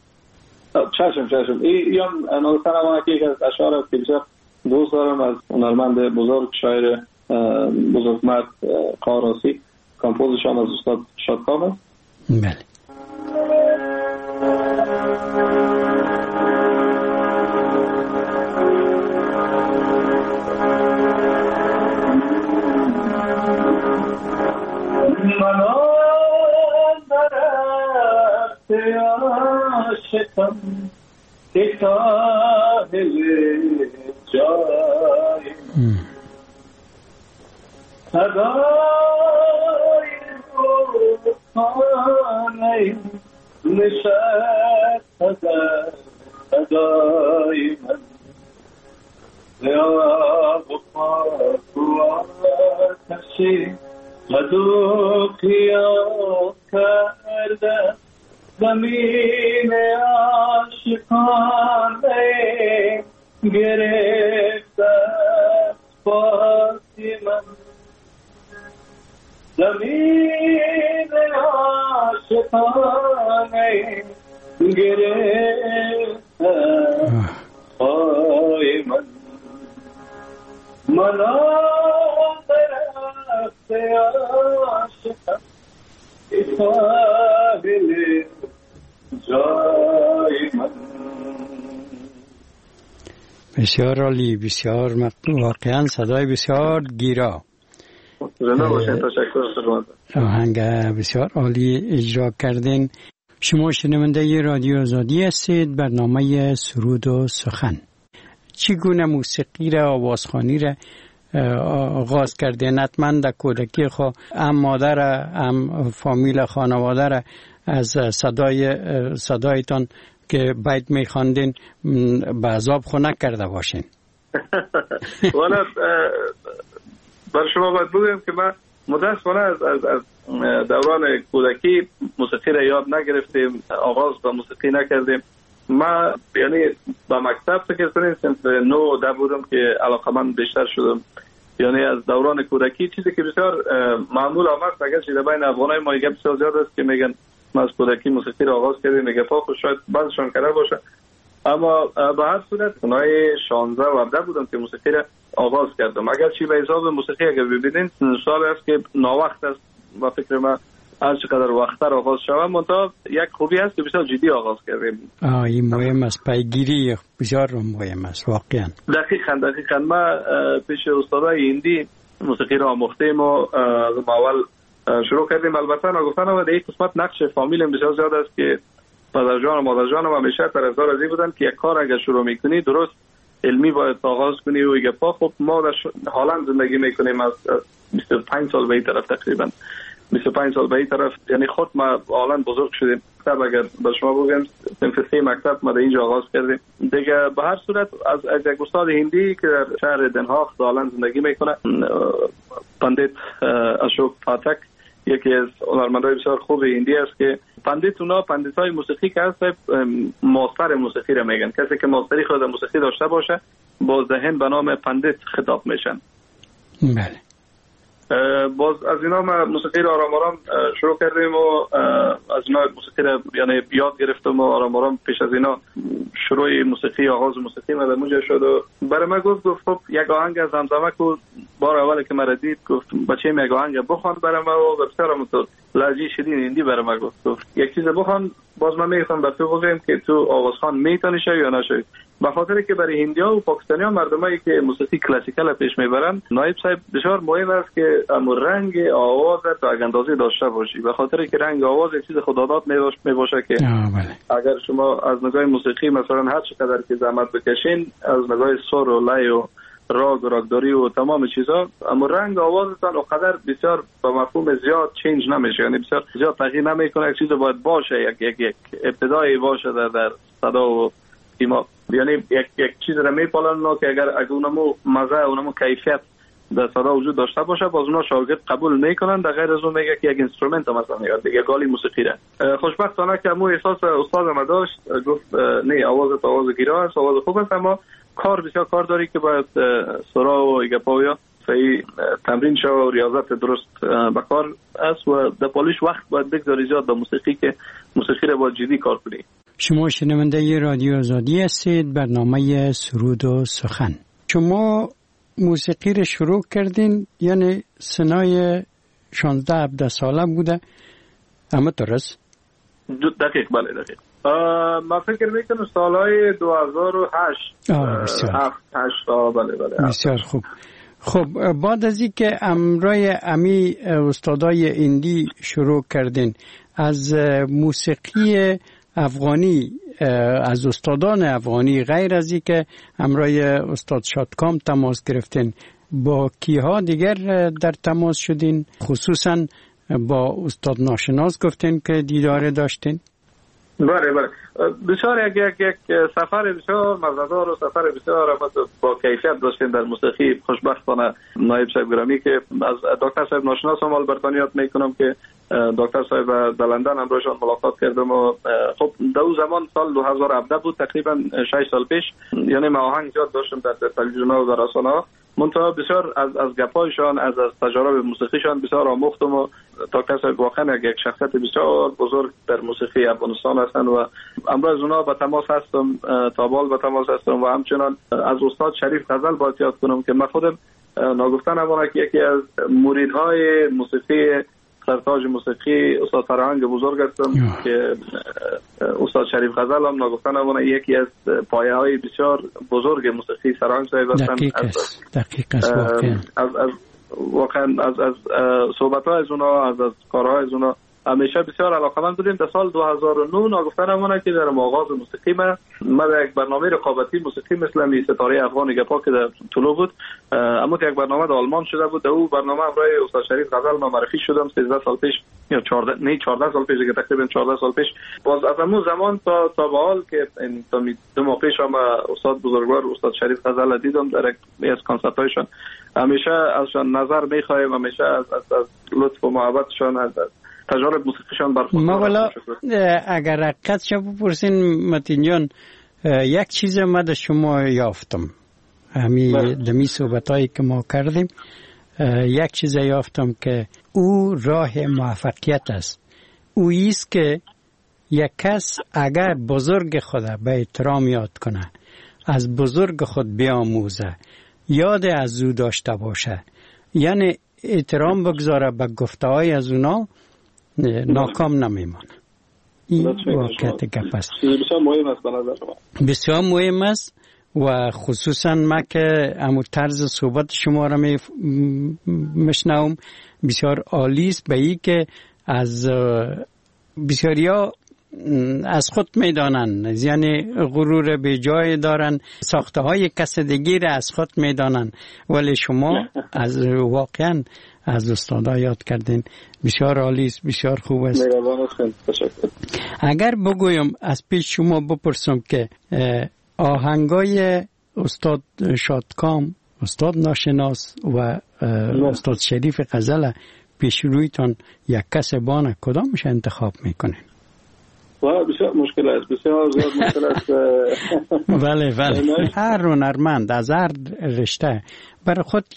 چشم این نوستن ما که از اشعار است که بسیار دوست دارم از هنرمند بزرگ شاعر بزرگمرد قاراسی، کمپوزشان از استاد شادکام است. بله. عاشقم که ساحل جای صدای خانه نشست صدای من یا بخاک و آتشی مدو قیام کرده زمین عاشقانه گرفته پاسی من، زمین عاشقانه گرفته پای من. منا عاشقم ساحل جای من. بسیار عالی، بسیار واقعا صدای بسیار گیرا. آهنگ بسیار عالی اجرا کردین. شما شنونده رادیو آزادی هستید، برنامه سرود و سخن. چگونه موسیقی را، آوازخوانی را آغاز کردین؟ حتما در کودکی خود هم مادر هم فامیل خانواده را از صدایتان که بیت میخواندین به عذاب خنک کرده باشین. والا بر شما باید بگویم که من متاسفانه از دوران کودکی موسیقی را یاد نگرفتیم، آغاز با موسیقی نکردیم. من یعنی با مکتب فکر کنیم صنف 9 10 بودم که علاقمند بیشتر شدم. یعنی از دوران کودکی چیزی که بسیار معمول آمد، اگر چیز بین افغانای ما یه بسیار زیاد است که میگن ما از کودکی موسیقی را آغاز کردیم، میگه پا خود شاید بعضشان کرده باشه، اما به هر صورت اونای 16 و 17 بودم که موسیقی را آغاز کردم. اگر چی به حساب موسیقی اگر ببینید سال است که ناوقت است و فکر من هر چقدر وقتر آغاز شوم، منتها یک خوبی هست که بسیار جدی آغاز کردیم. این مهم است، پیگیری بسیار مهم است واقعا. دقیقاً ما پیش استادای هندی موسیقی را آموختیم و اول شروع کردیم. البته نگفتن در یک قسمت نقش فامیل بسیار زیاد است که پدر جان و مادر جان و همیشه طرفدار از این بودن که یک کار اگر شروع میکنی درست علمی باید آغاز کنی و یک پا. خب ما در هلند زندگی میکنیم از 25 سال به این طرف، تقریبا 25 سال به این طرف، یعنی خود ما هلند بزرگ شدیم. مکتب اگر به شما بگم صنف 3 مکتب ما در اینجا آغاز کردیم دیگه. به هر صورت از یک استاد هندی که در شهر دنهاغ هلند زندگی میکنه، پندیت اشوک پاتک، یکی از هنرمندای بسیار خوب هندی است که پندیت اونا پندیتای موسیقی که هست ماستر موسیقی را میگن. کسی که ماستری خود موسیقی داشته باشه با ذهن به نام پندیت خطاب میشن. بله. باز از اینا ما موسیقی را آرام آرام شروع کردیم و از اینا موسیقی را یعنی یاد گرفتم و آرام آرام پیش از اینا شروع موسیقی، آغاز موسیقی ما در اونجا شد و برای من گفت خب یک آهنگ از زمزمه کو. بار اولی که مرا دید گفت بچه یک آهنگ بخوان برای ما و بسیار تو لهجه شیرین هندی برای ما گفت یک چیز بخوان. باز من میگم بر تو بگم که تو آوازخوان میتونی شوی یا نشوی، به خاطر که برای هندی‌ها و پاکستانی‌ها مردمایی که موسیقی کلاسیکال پیش میبرن، نایب صاحب بسیار مهم است که رنگ آواز تا اندازه داشته باشی، به خاطر که رنگ آواز یک چیز خداداد میباشه که اگر شما از نگاه موسیقی مثلا هر چقدر که زحمت بکشین از نگاه سر و لای و راگ و راگداری و تمام چیزا، اما رنگ آوازتان اونقدر بسیار با مفهوم زیاد چینج نمیشه، یعنی بسیار زیاد تغییر نمیکنه. یک چیز باید باشه، یک ابتدایی باشه در صدا و سیما، یعنی یک چیز را میپالن که اگر اونمو مزه اونمو کیفیت در صدا وجود داشته باشه، باز اونا شاگرد قبول میکنن. در غیر از اون میگه که یک اینسترومنت مثلا میاد دیگه گالی موسیقی را. خوشبختانه که مو احساس استاد ما داشت، گفت نه آواز گیرا است، آواز خوب است، اما کار بسیار کار داری که باید سرا و ایگپاویا صحیح تمرین شو و ریاضت درست بکار است و در پالیش وقت باید بگذاری زیاد به موسیقی که موسیقی را باید جدی کار کنی. شما شنونده رادیو آزادی هستید، برنامه سرود و سخن. شما موسیقی را شروع کردین یعنی سنای 16-17 ساله بوده، اما درست؟ دقیق، بله دقیق. ما فکر میکنم سالهای 2008 بله. بسیار خوب. خب بعد از اینکه امرای امی استادای هندی شروع کردین، از موسیقی افغانی، از استادان افغانی غیر از اینکه امرای استاد شادکام تماس گرفتین، با کیها دیگر در تماس شدین؟ خصوصا با استاد ناشناس گفتین که دیدار داشتین؟ بله بسیار یک سفر بسیار مزه‌دار و سفر بسیار با کیفیت داشتیم در موسیقی. خوشبختانه نایب صاحب گرامی که از دکتر صاحب ناشناس هم البرتانیات میکنم که دکتر صاحب در لندن همراهشان ملاقات کردم و خب در اون زمان سال 2017 بود، تقریبا 6 سال پیش، یعنی ما آهنگ زیاد داشتم در تلویزیون و در رسانه‌ها، منتها بسیار از گپایشان از تجارب موسیقیشان بسیار آموختم و دکتر صاحب واقعا یک شخصیت بسیار بزرگ در موسیقی افغانستان هستند و امروز اونا به تماس هستم، تابال به تماس هستم و همچنان از استاد شریف غزل باید یاد کنم که من خودم ناگفتن امانه که یکی از مریدهای موسیقی سرتاج موسیقی استاد فرهنگ بزرگ هستم که استاد شریف غزل هم ناگفتن امانه یکی از پایه های بسیار بزرگ موسیقی فرهنگ صاحب هستن. دقیق است واقعا از صحبت ها از اونا، از کارهای از اونا همیشه بسیار علاقمند بودیم. در سال 2009 ناگفتن امانه که در آغاز موسیقی ما در یک برنامه رقابتی موسیقی مثل ستاره افغان گپا که در طلوع بود، اما یک برنامه در آلمان شده بود. در اون برنامه همراه استاد شریف غزل ما معرفی شدم 13 سال پیش یا 14 سال پیش، که تقریبا 14 سال پیش. باز از اون زمان تا به حال که تا 2 ماه پیش هم استاد بزرگوار استاد شریف غزل دیدم در یک از کنسرت‌هایشان. همیشه ازشان نظر می‌خوایم، همیشه از لطف و محبتشان، از تجارب موسیقیشان برخوردار. ما والا اگر حقیقتش بپرسین متین جان، یک چیز ما در شما یافتم دمی صحبتایی که ما کردیم، یک چیز یافتم که او راه موفقیت است. او ایست که یک کس اگر بزرگ خود به احترام یاد کنه، از بزرگ خود بیاموزه، یاد از او داشته باشه، یعنی احترام بگذاره به گفته های از اونا، ناکام نمیمانه. این واقعیت گپ است. بسیار مهم است به نظر من. بسیار مهم است و خصوصا ما که امو طرز صحبت شما را میشنوم بسیار عالی است، به این که از بسیاریا از خود میدانن، یعنی غرور به جای دارن، ساخته های کس دیگه را از خود میدانن، ولی شما از واقعا از استادا یاد کردین. بسیار عالی است، بسیار خوب است. اگر بگویم از پیش شما بپرسم که آهنگای استاد شادکام، استاد ناشناس و استاد شریف غزل پیش رویتان یک کس بانه، کدامش انتخاب میکنین؟ بسیار مشکل است، بسیار زیاد مشکل است. بله هر هنرمند از هر رشته برای خود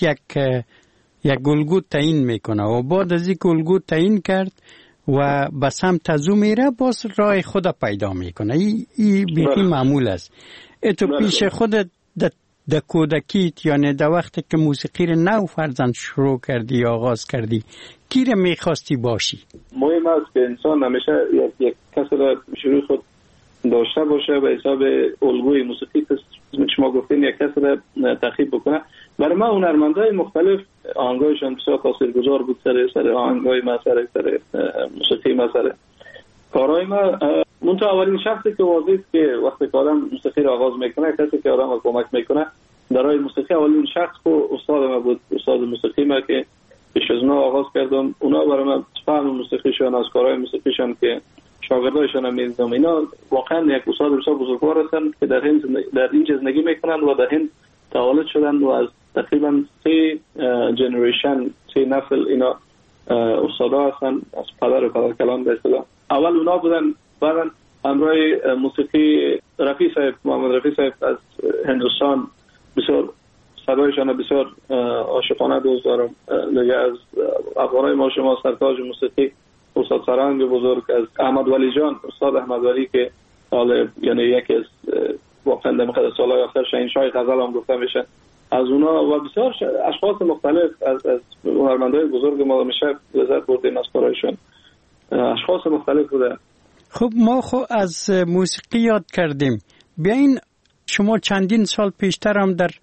یک الگو تعیین میکنه و بعد از یک الگو تعیین کرد و به سمت از او میره، باز راه خود پیدا میکنه. این بیخی معمول است. تو پیش خودت در کودکیت، یعنی در وقتی که موسیقی رو نو فرزند شروع کردی یا آغاز کردی، کی رو میخواستی باشی؟ مهم است که انسان همیشه یک کسی را شروع خود داشته باشه به حساب الگوی موسیقی که شما گفتین، یک کسی را تعقیب بکنه. برای ما هنرمندای مختلف آهنگایشان بسیار تاثیرگذار بود سر آهنگای ما، سر موسیقی ما، سر کارهای ما. منتها اولین شخصی که واضحه که وقتی که آدم موسیقی را آغاز میکنه، کسی که آدم را کمک میکنه در راه موسیقی، اولین شخص که استاد ما بود، استاد موسیقی ما که پیش از اونا آغاز کردم. اونا برای من فهم موسیقیشان، از کارهای موسیقیشان که شاگردایشان هم میدیدم، اینا واقعا یک استاد بسیار بزرگوار هستن که در اینجا زندگی میکنن و در هند تولد شدن و از تقریبا 3 جنریشن، 3 نسل اینا استادا هستن، از پدر و پدر کلان به اصطلاح. اول اونا بودن، بعد همراه موسیقی رفیع صاحب، محمد رفیع صاحب از هندوستان، بسیار صدایشان بسیار عاشقانه دوست دارم. دیگه از افغانای ما شما سرتاج موسیقی استاد فرهنگ بزرگ، از احمد ولی جان، استاد احمد ولی که حالا یعنی یکی از واقعا در مقدار سالهای آخر شاهنشاه غزل هم گفته میشه، از اونا و بسیار اشخاص مختلف از هنرمندای بزرگ ما میشه لذت بردیم از کارایشون. اشخاص مختلف بوده. خب ما از موسیقی یاد کردیم. بیاین شما چندین سال پیشتر هم در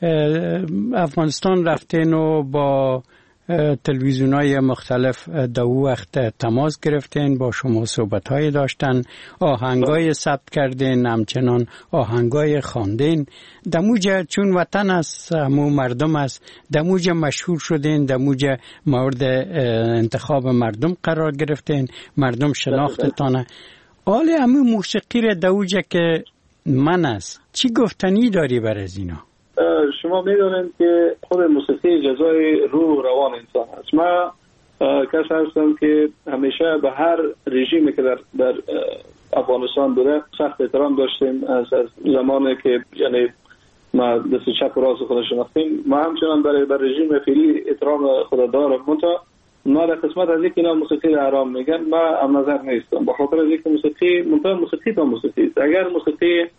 افغانستان رفتین و با تلویزیون‌های مختلف در وقت تماس گرفتین، با شما صحبت‌های داشتن، آهنگای ثبت کردین، همچنان آهنگای خواندین. دموجه چون وطن است، همو مردم است، دموجه مشهور شدین، دموجه مورد انتخاب مردم قرار گرفتین، مردم شناختتانه. حالا همو موسیقی را دموجه که من است، چی گفتنی داری بر از اینا؟ شما میدونید که خود موسیقی جزای روح روان انسان است. ما کسی هستم که همیشه به هر رژیمی که در افغانستان بوده سخت احترام داشتیم. از زمانی که یعنی ما دست چپ و راست خود شناختیم، ما همچنان برای رژیم فعلی احترام خود دارم. ما در قسمت از اینکه اینا موسیقی را حرام میگن، ما هم نظر نیستم، به خاطر اینکه موسیقی تا موسیقی است. اگر موسیقی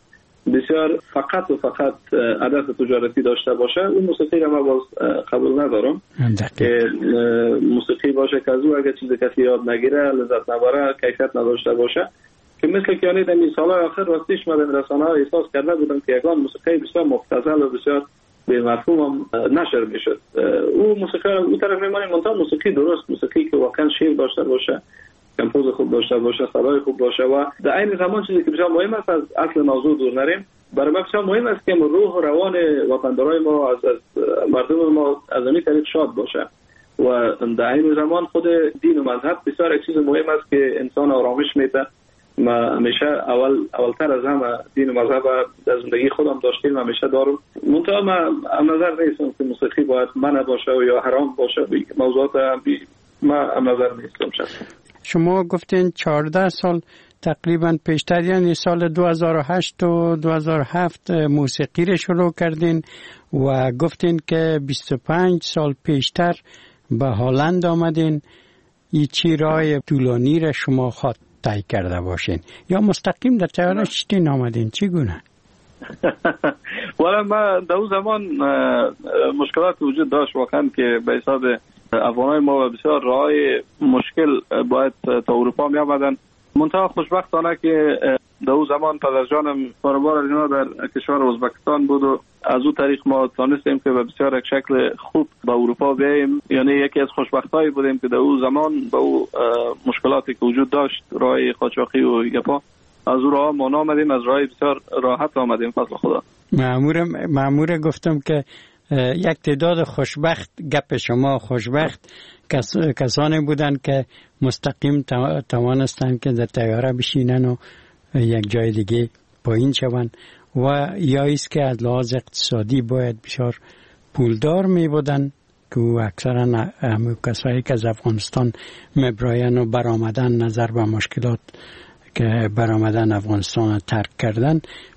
بسیار فقط و فقط هدف تجارتی داشته باشه، اون موسیقی را ما باز قبول ندارم که موسیقی باشه که از او اگر چیز کسی یاد نگیره، لذت نبره، کیفیت نداشته باشه. که مثل که یعنی در این سالهای آخر راستیش من در رسانه‌ها احساس کرده بودم که یکان موسیقی بسیار مبتذل و بسیار به مفهوم نشر میشد. او موسیقی اون طرف میمونه، منتها موسیقی درست، موسیقی که واقعا شعر داشته باشه، کمپوز خوب داشته باشه، صدای خوب باشه و در عین زمان چیزی که بسیار مهم است، از اصل موضوع دور نریم. برای ما بسیار مهم است که روح و روان وطندارای ما از مردم ما از همین طریق شاد باشه و در عین زمان خود دین و مذهب بسیار چیز مهم است که انسان آرامش میده. ما همیشه اولتر از همه دین و مذهب در زندگی خودم داشتیم، همیشه دارم. منتها من نظر نیستم که موسیقی باید منع باشه و یا حرام باشه. موضوعات ما نظر نیستم شخصا. شما گفتین 14 سال تقریبا پیشتر، یعنی سال 2008 و 2007 موسیقی رو شروع کردین و گفتین که 25 سال پیشتر به هلند آمدین. این چی راه طولانی را شما خواهد طی کرده باشین یا مستقیم در طیاره شتین آمدین؟ چی گونه؟ والا ما در اون زمان مشکلات وجود داشت واقعا که به حساب افغانای ما بسیار راه مشکل باید تا اروپا می آمدن. منتها خوشبختانه که در اون زمان پدر جانم کاروبار اینا در کشور ازبکستان بود و از اون طریق ما تانستیم که به بسیار یک شکل خوب به اروپا بیاییم. یعنی یکی از خوشبختایی بودیم که در اون زمان با اون مشکلاتی که وجود داشت، راه قاچاقی و یپا، از اون راه ما آمدیم، از راه بسیار راحت آمدیم فضل خدا. مأمور گفتم که یک تعداد خوشبخت، گپ شما خوشبخت کسانی بودن که مستقیم توانستن که در طیاره بشینن و یک جای دیگه پایین شون و یا ایست که از لحاظ اقتصادی باید بسیار پولدار می بودن که اکثرا همه کسایی که از افغانستان مبراین و برآمدن نظر به مشکلات که برآمدن افغانستان ترک کردن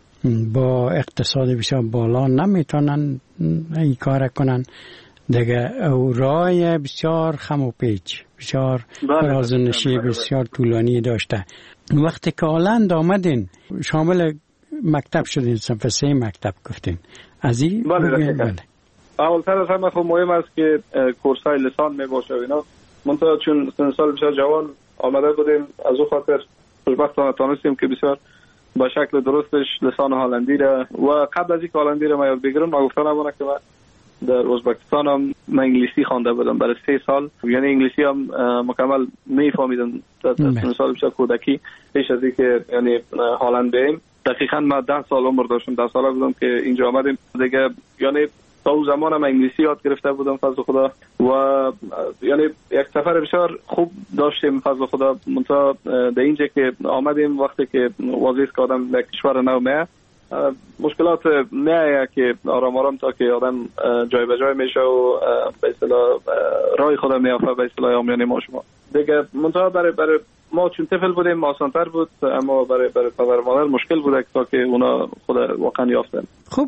با اقتصاد بسیار بالا نمیتونن این کار کنن دیگه. راه بسیار خم و پیچ، بسیار رازنشی بسیار طولانی داشته. وقتی که هلند آمدین شامل مکتب شدین، صنف 3 مکتب گفتین از این؟ بله. اولتر از همه خب مهم است که کورسای لسان می باشه و اینا. منتها چون سال بسیار جوان آمده بودیم، از اون خاطر خوشبختانه تانستیم که بسیار با شکل درستش لسان هلندی را و قبل از اینکه هلندی را ما یاد بگیرم ما گفتم نمونه که من در ازبکستان هم من انگلیسی خوانده بودم برای 3 سال، یعنی انگلیسی هم مکمل میفهمیدم در سال بسیار کودکی پیش از اینکه یعنی هلند بریم. دقیقاً من 10 سال عمر داشتم، 10 ساله بودم که اینجا آمدیم دیگه. یعنی تا اون زمان هم انگلیسی یاد گرفته بودم فضل خدا و یعنی یک سفر بسیار خوب داشتیم فضل خدا. منتها در اینجا که آمدیم وقتی که واضحه که آدم در کشور نو میه مشکلات میایه که آرام آرام تا که آدم جای به جای میشه و به اصطلاح راه خدا میافته به اصطلاح آمیان ما شما دیگه. منتها برای ما چون طفل بودیم آسان‌تر بود، اما برای پدر مادر مشکل بود تا که اونا خود واقعا یافتن. خب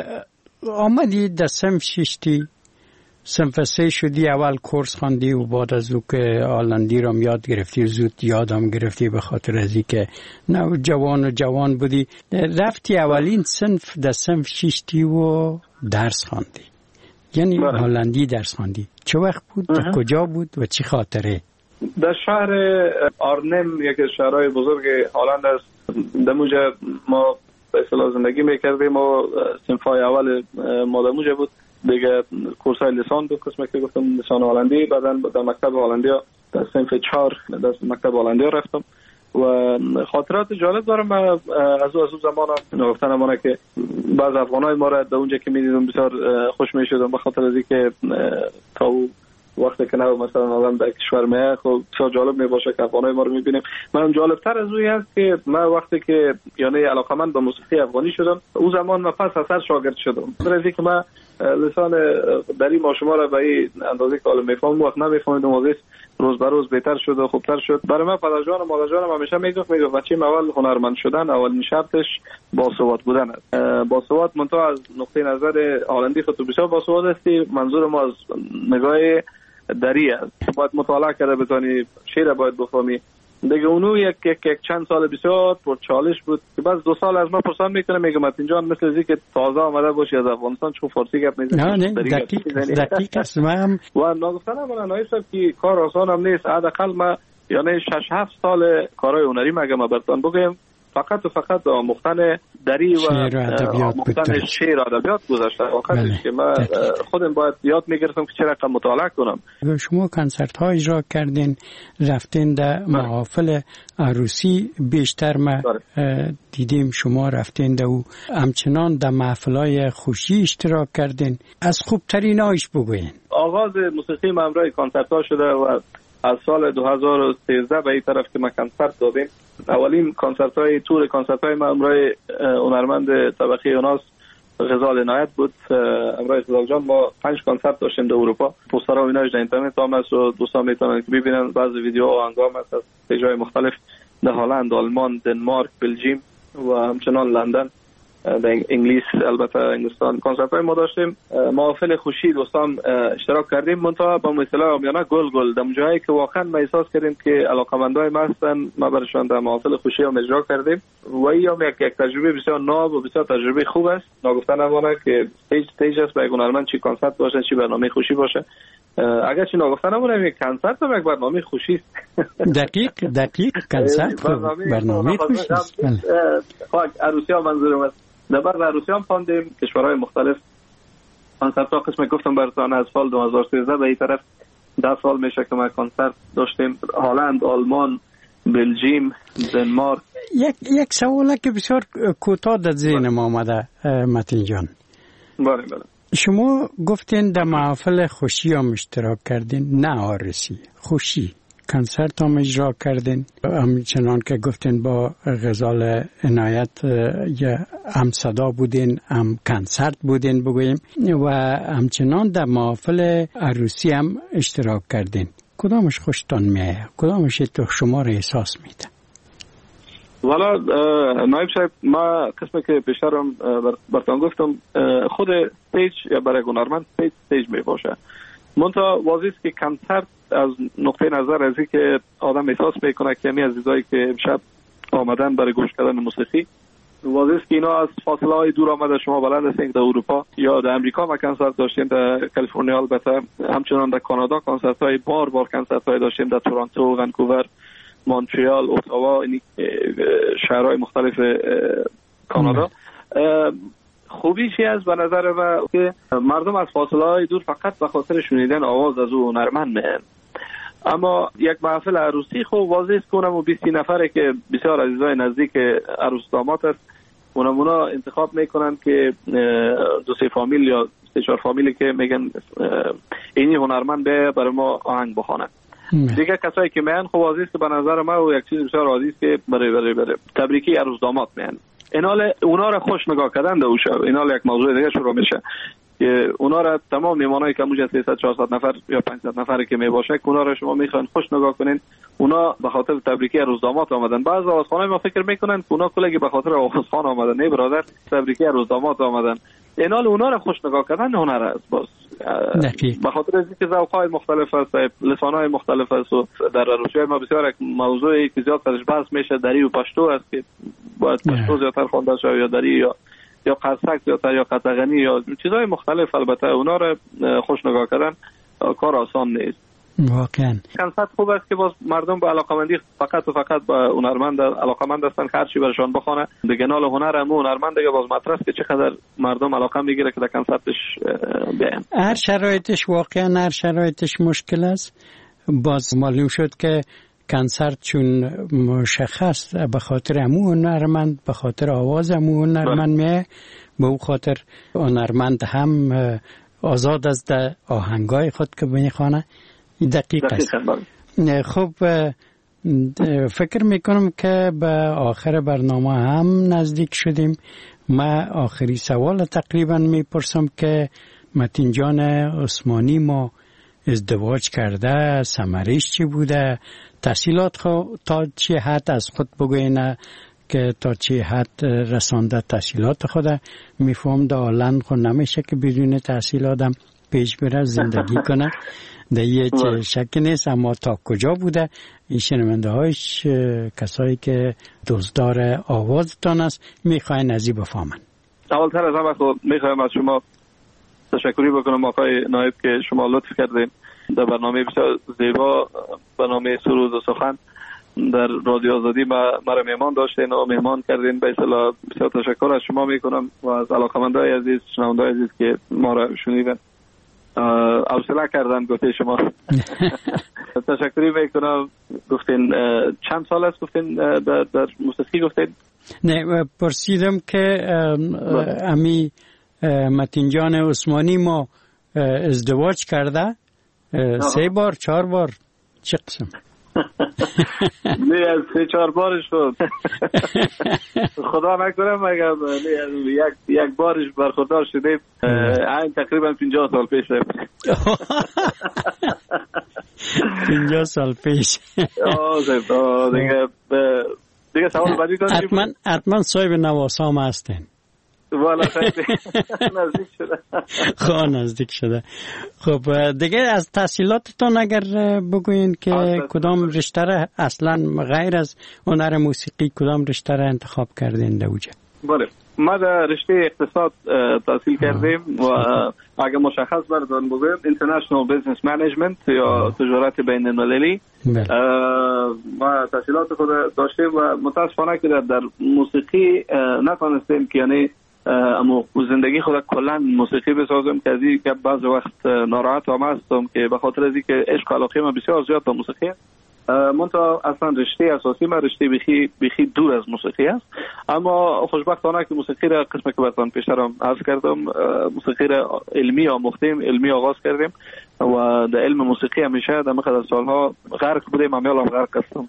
آمدی در صنف 6 صنف 3 شدی، اول کورس خواندی و بعد از او که هلندی رو یاد گرفتی زود یادم گرفتی به خاطر از اینکه نه جوان بودی. رفتی اولین صنف در صنف 6 و درس خواندی، یعنی هلندی درس خواندی. چه وقت بود؟ در کجا بود و چی خاطره؟ در شهر آرنم، یکی از شهرهای بزرگ هلند است. در اونجا ما به اصطلاح زندگی میکردیم و صنفای اول ما در اونجا بود دیگه. کورسای لسان بود، قسمت که گفتم لسان هلندی. بعدا در مکتب هلندی در صنف 4 در مکتب هلندی رفتم و خاطرات جالب دارم. از اون زمان گفتن امانه که بعض افغانای ما را در اونجا که میدیدم بسیار خوش میشدم به خاطر از اینکه تا وقتی که نه مثلا آدم در کشور میه خب بسیار جالب میباشه که افغانای ما رو میبینیم. من جالبتر از اون هست که من وقتی که یعنی علاقمند به موسیقی افغانی شدم اون زمان من پس اثر شاگرد شدم. برای که من لسان دری ما شما را به این اندازه که حالا میفهمم وقت نمیفهمیدم، واسه روز به روز بهتر شد و خوبتر شد. برای من پدر جان و مادر جانم همیشه میگفت بچه‌م اول هنرمند شدن اولین شرطش باسواد بودن است. باسواد منتها از نقطه نظر هلندی خود بسیار باسواد هستی. منظور ما از نگاه دری است. باید مطالعه کرده بتونی، شعر باید بفهمی، دیگه اونو یک چند سال بسیار پر چالش بود که بعد 2 سال از ما پرسان میکنه، میگه متین جان مثل زی که تازه آمده باشی از افغانستان چون فارسی گپ میزنی. نه دقیق است. من و نگفتنم من نایسم که کار آسان هم نیست. حداقل ما یعنی 6-7 سال کارهای هنری مگه ما براتون بگم فقط و فقط آموختن دری و آموختن شعر و ادبیات گذاشته. واقعا که من خودم باید یاد میگرفتم که چه رقم مطالعه کنم. شما کنسرت ها اجرا کردین، رفتین در محافل عروسی بیشتر ما دیدیم شما رفتین در او، همچنان در محفلای خوشی اشتراک کردین. از خوبترین هایش بگوین. آغاز موسیقی من همراه کنسرت ها شده و از سال 2013 به این طرف که ما کنسرت دادیم. اولین تور کنسرت های ما همراه هنرمند طبقه یوناس غزال عنایت بود. همراه غزال جان ما 5 کنسرت داشتیم در اروپا. پوسترها و ایناش در اینترنت هم هست و دوستان میتونن که ببینن. بعضی ویدیو و آهنگام هست از جای مختلف در هلند، آلمان، دنمارک، بلژیم و همچنان لندن، در انگلیس، البته انگلستان کنسرت های ما داشتیم. محافل خوشی دوستان اشتراک کردیم، منتها با مثلا آمیانه گل در جایی که واقعا ما احساس کردیم که علاقمندای ما هستن، ما برشان در محافل خوشی هم اجرا کردیم و این هم یک تجربه بسیار ناب و بسیار تجربه خوب است. نگفتن نمانه که استیج است برای هنرمند، چی کنسرت باشه چی برنامه خوشی باشه. اگر چی نگفتن نمونه یک کنسرت هم یک برنامه خوشی است. دقیق کنسرت برنامه خوشی است. عروسی ها منظورم است. در برق عروسی هم خواندیم، کشورهای مختلف کنسرت ها قسم گفتم براتون از سال 2013 به این طرف 10 سال میشه که ما کنسرت داشتیم. هلند، آلمان، بلژیم، دنمارک. یک سواله که بسیار کوتاه در ذهن ما آمده متین جان. بله. شما گفتین در محافل خوشی هم اشتراک کردین، نه عروسی، خوشی کنسرت هم اجرا کردین، همچنان که گفتین با غزال عنایت هم صدا بودین هم کنسرت بودین بگوییم، و همچنان در محافل عروسی هم اشتراک کردین. کدامش خوشتان میه؟ کدامش تو شما را احساس میده؟ والا نایب صاحب، ما قسمی که پیشترم براتون گفتم خود استیج یا برای هنرمند استیج می باشه. منتها واضحه که کنسرت از نقطه نظر از این که آدم احساس میکنه که همی عزیزایی که امشب آمدن برای گوش کردن موسیقی، واضحه که اینا از فاصله های دور آمده. شما بلند هستین در اروپا یا در امریکا ما کنسرت داشتیم، در کالیفرنیا البته، همچنان در کانادا کنسرت های بار کنسرت های داشتیم، در تورنتو، ونکوور، مونترال، اتاوا، شهرهای مختلف کانادا. خوبیشی از به نظر من که مردم از فاصله های دور فقط به خاطر شنیدن آواز از او هنرمند میان. اما یک محفل عروسی خوب واضح است که اونم 20 نفره که بسیار عزیزای نزدیک عروس داماد است، اونا انتخاب میکنن که 2-3 فامیل یا 3-4 فامیلی که میگن اینی هنرمند به برای ما آهنگ بخونه. دیگه کسایی که میان خب واضح است که به نظر من و یک چیز بسیار عادی است که برای تبریکی عروس داماد میان. اینال اونا را خوش نگاه کردن در اوشا. اینال یک موضوع دیگه شروع میشه که اونا را تمام میمانایی که موجه 300-400 نفر یا 500 نفری که میباشه که اونا را شما میخواین خوش نگاه کنین، اونا به خاطر تبریکی عروس داماد آمدن. بعضی آوازخوانای ما فکر میکنن که اونا کلگی به خاطر آوازخوان آمدن. نه برادر، تبریکی عروس داماد آمدن. اینال اونا را خوش نگاه کردن هنر است. باز به خاطر اینکه ذوق‌های مختلف است، لسان‌های مختلف است و در عروسی‌های ما بسیار یک موضوعی که زیاد درش بحث میشه دری و پشتو است که باید پشتو زیادتر خوانده شود یا دری یا قرصک زیادتر یا قطغنی یا چیزهای مختلف. البته اونا را خوش نگاه کردن کار آسان نیست. واقعا کنسرت خوب است که باز مردم به علاقمندی فقط و فقط به هنرمند علاقمند هستن، هر چی برشان بخونه. دیگه نال هنر هم هنرمند دیگه باز مطرح که چقدر مردم علاقه میگیره که در کنسرتش بیان. هر شرایطش واقعا هر شرایطش مشکل است. باز معلوم شد که کنسرت چون مشخص به خاطر امو هنرمند، به خاطر آواز امو هنرمند میه، به او خاطر هنرمند هم آزاد از آهنگای خود که میخوانه. دقیق است. خب فکر میکنم که به آخر برنامه هم نزدیک شدیم. ما آخری سوال تقریبا میپرسم که متین جان عثمانی ما ازدواج کرده، ثمرش چی بوده، تحصیلات خود تا چه حد از خود بگوینه که تا چه حد رسانده تحصیلات خود. میفهم در هلند خود نمیشه که بدون تحصیل آدم پیش بره زندگی کنه در یه شک نیست. اما تا کجا بوده این شنونده هایش کسایی که دزدار آوازتان است میخواین از این بفهمن. اولتر از همه خود میخوایم از شما تشکری بکنم آقای نایب که شما لطف کردین در برنامه بسیار زیبا، برنامه سرود و سخن در رادیو آزادی مرا مهمان داشتین و مهمان کردین. به اصطلاح بسیار تشکر از شما میکنم و از علاقه‌مندای عزیز، شنوندای عزیز که ما را شنیدن، حوصله کردن گفته شما. تشکری میکنم. گفتین چند سال است گفتین در موسیقی گفتین؟ نه پرسیدم که امی متین جان عثمانی ما ازدواج کرده 3 بار 4 بار چه قسم؟ نه از 3-4 بارش شد. خدا نکنه مگر یک بارش برخوردار شدیم. این تقریبا 50 سال پیش. 50 سال پیش. دیگه سوال بعدی داریم. حتما صاحب نواسام هستین. والا نزدیک شده. نزدیک شده. خب دیگه از تحصیلاتتون اگر بگوین که کدام رشته را اصلا غیر از هنر موسیقی کدام رشته را انتخاب کردین دوجه؟ بله ما در رشته اقتصاد تحصیل کردیم و اگر مشخص بردارم بگویم International Business Management یا تجارت بین المللی. ما تحصیلات خود داشتیم و متاسفانه که در موسیقی نتونستیم که یعنی اما زندگی خود کلا موسیقی بسازم که از این که بعض وقت ناراحت هم هستم که به خاطر از این که عشق علاقه من بسیار زیاد به موسیقی منتها اصلا رشته اساسی من رشته بخی دور از موسیقی است. اما خوشبختانه که موسیقی را قسم که براتون پیشترم عرض کردم موسیقی را علمی آموختیم، علمی آغاز کردیم و در علم موسیقی همیشه در مقدار سالها غرق بودیم. امیال هم غرق هستم.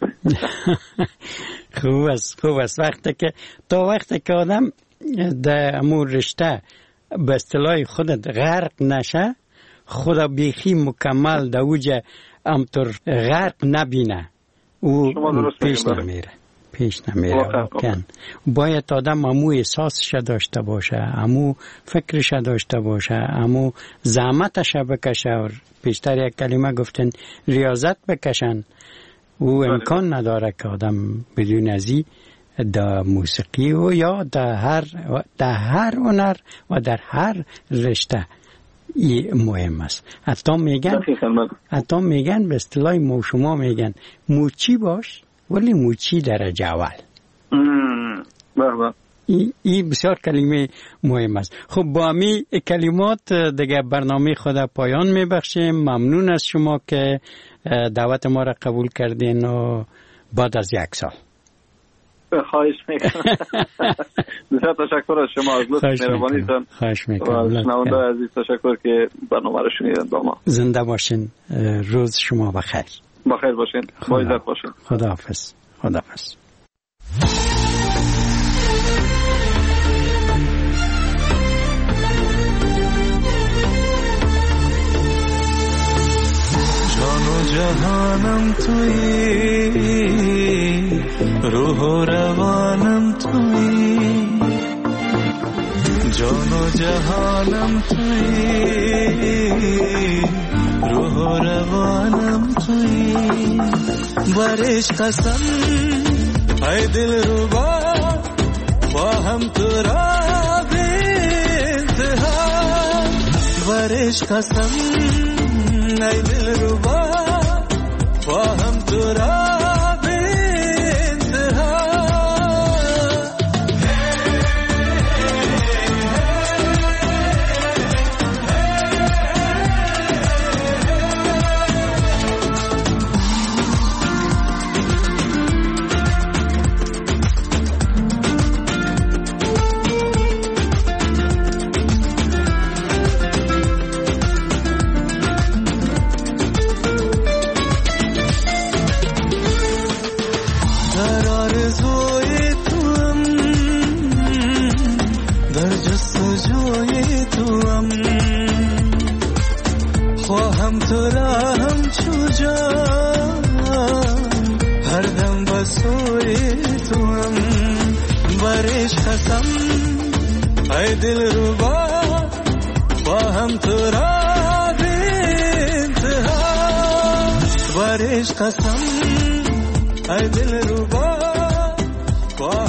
خوب است وقتی که آدم در امور رشته به اصطلاح خودت غرق نشه خدا بیخی مکمل در اوجه امطور غرق نبینه او پیش نمیره. باید آدم امو احساسش داشته باشه، امو فکرش داشته باشه، امو زحمتش بکشه. و پیشتر یک کلمه گفتن ریاضت بکشن. او امکان نداره که آدم بدون ازی در موسیقی و یا در هر هنر و در هر رشته مهم است. حتی میگن به اصطلاح ما شما میگن موچی باش ولی موچی درجه اول. این بسیار کلمه مهم است. خب با امی کلمات دیگه برنامه خود پایان میبخشیم. ممنون از شما که دعوت ما را قبول کردین و بعد از 1 سال. خواهش میکنم. بسیار تشکر از شما از لطف مهربانیتون. خواهش میکنم. شنونده عزیز تشکر که برنامه رو شنیدن با ما. زنده باشین. روز شما بخیر. بخیر باشین. با عزت باشین. خداحافظ. خداحافظ. جهانم تویی، روح و روانم تویی، جان و جهانم تویی، روح و روانم تویی. برش قسم ای دل ربا با هم تو را به انتها. برش قسم ای دل ربا با هم تو را به انتها. خواهم تو را هم چوجا هر دم بسوی تو هم. برش قسم ای دل ربا خواهم تو را عشق قسم ای دل رو با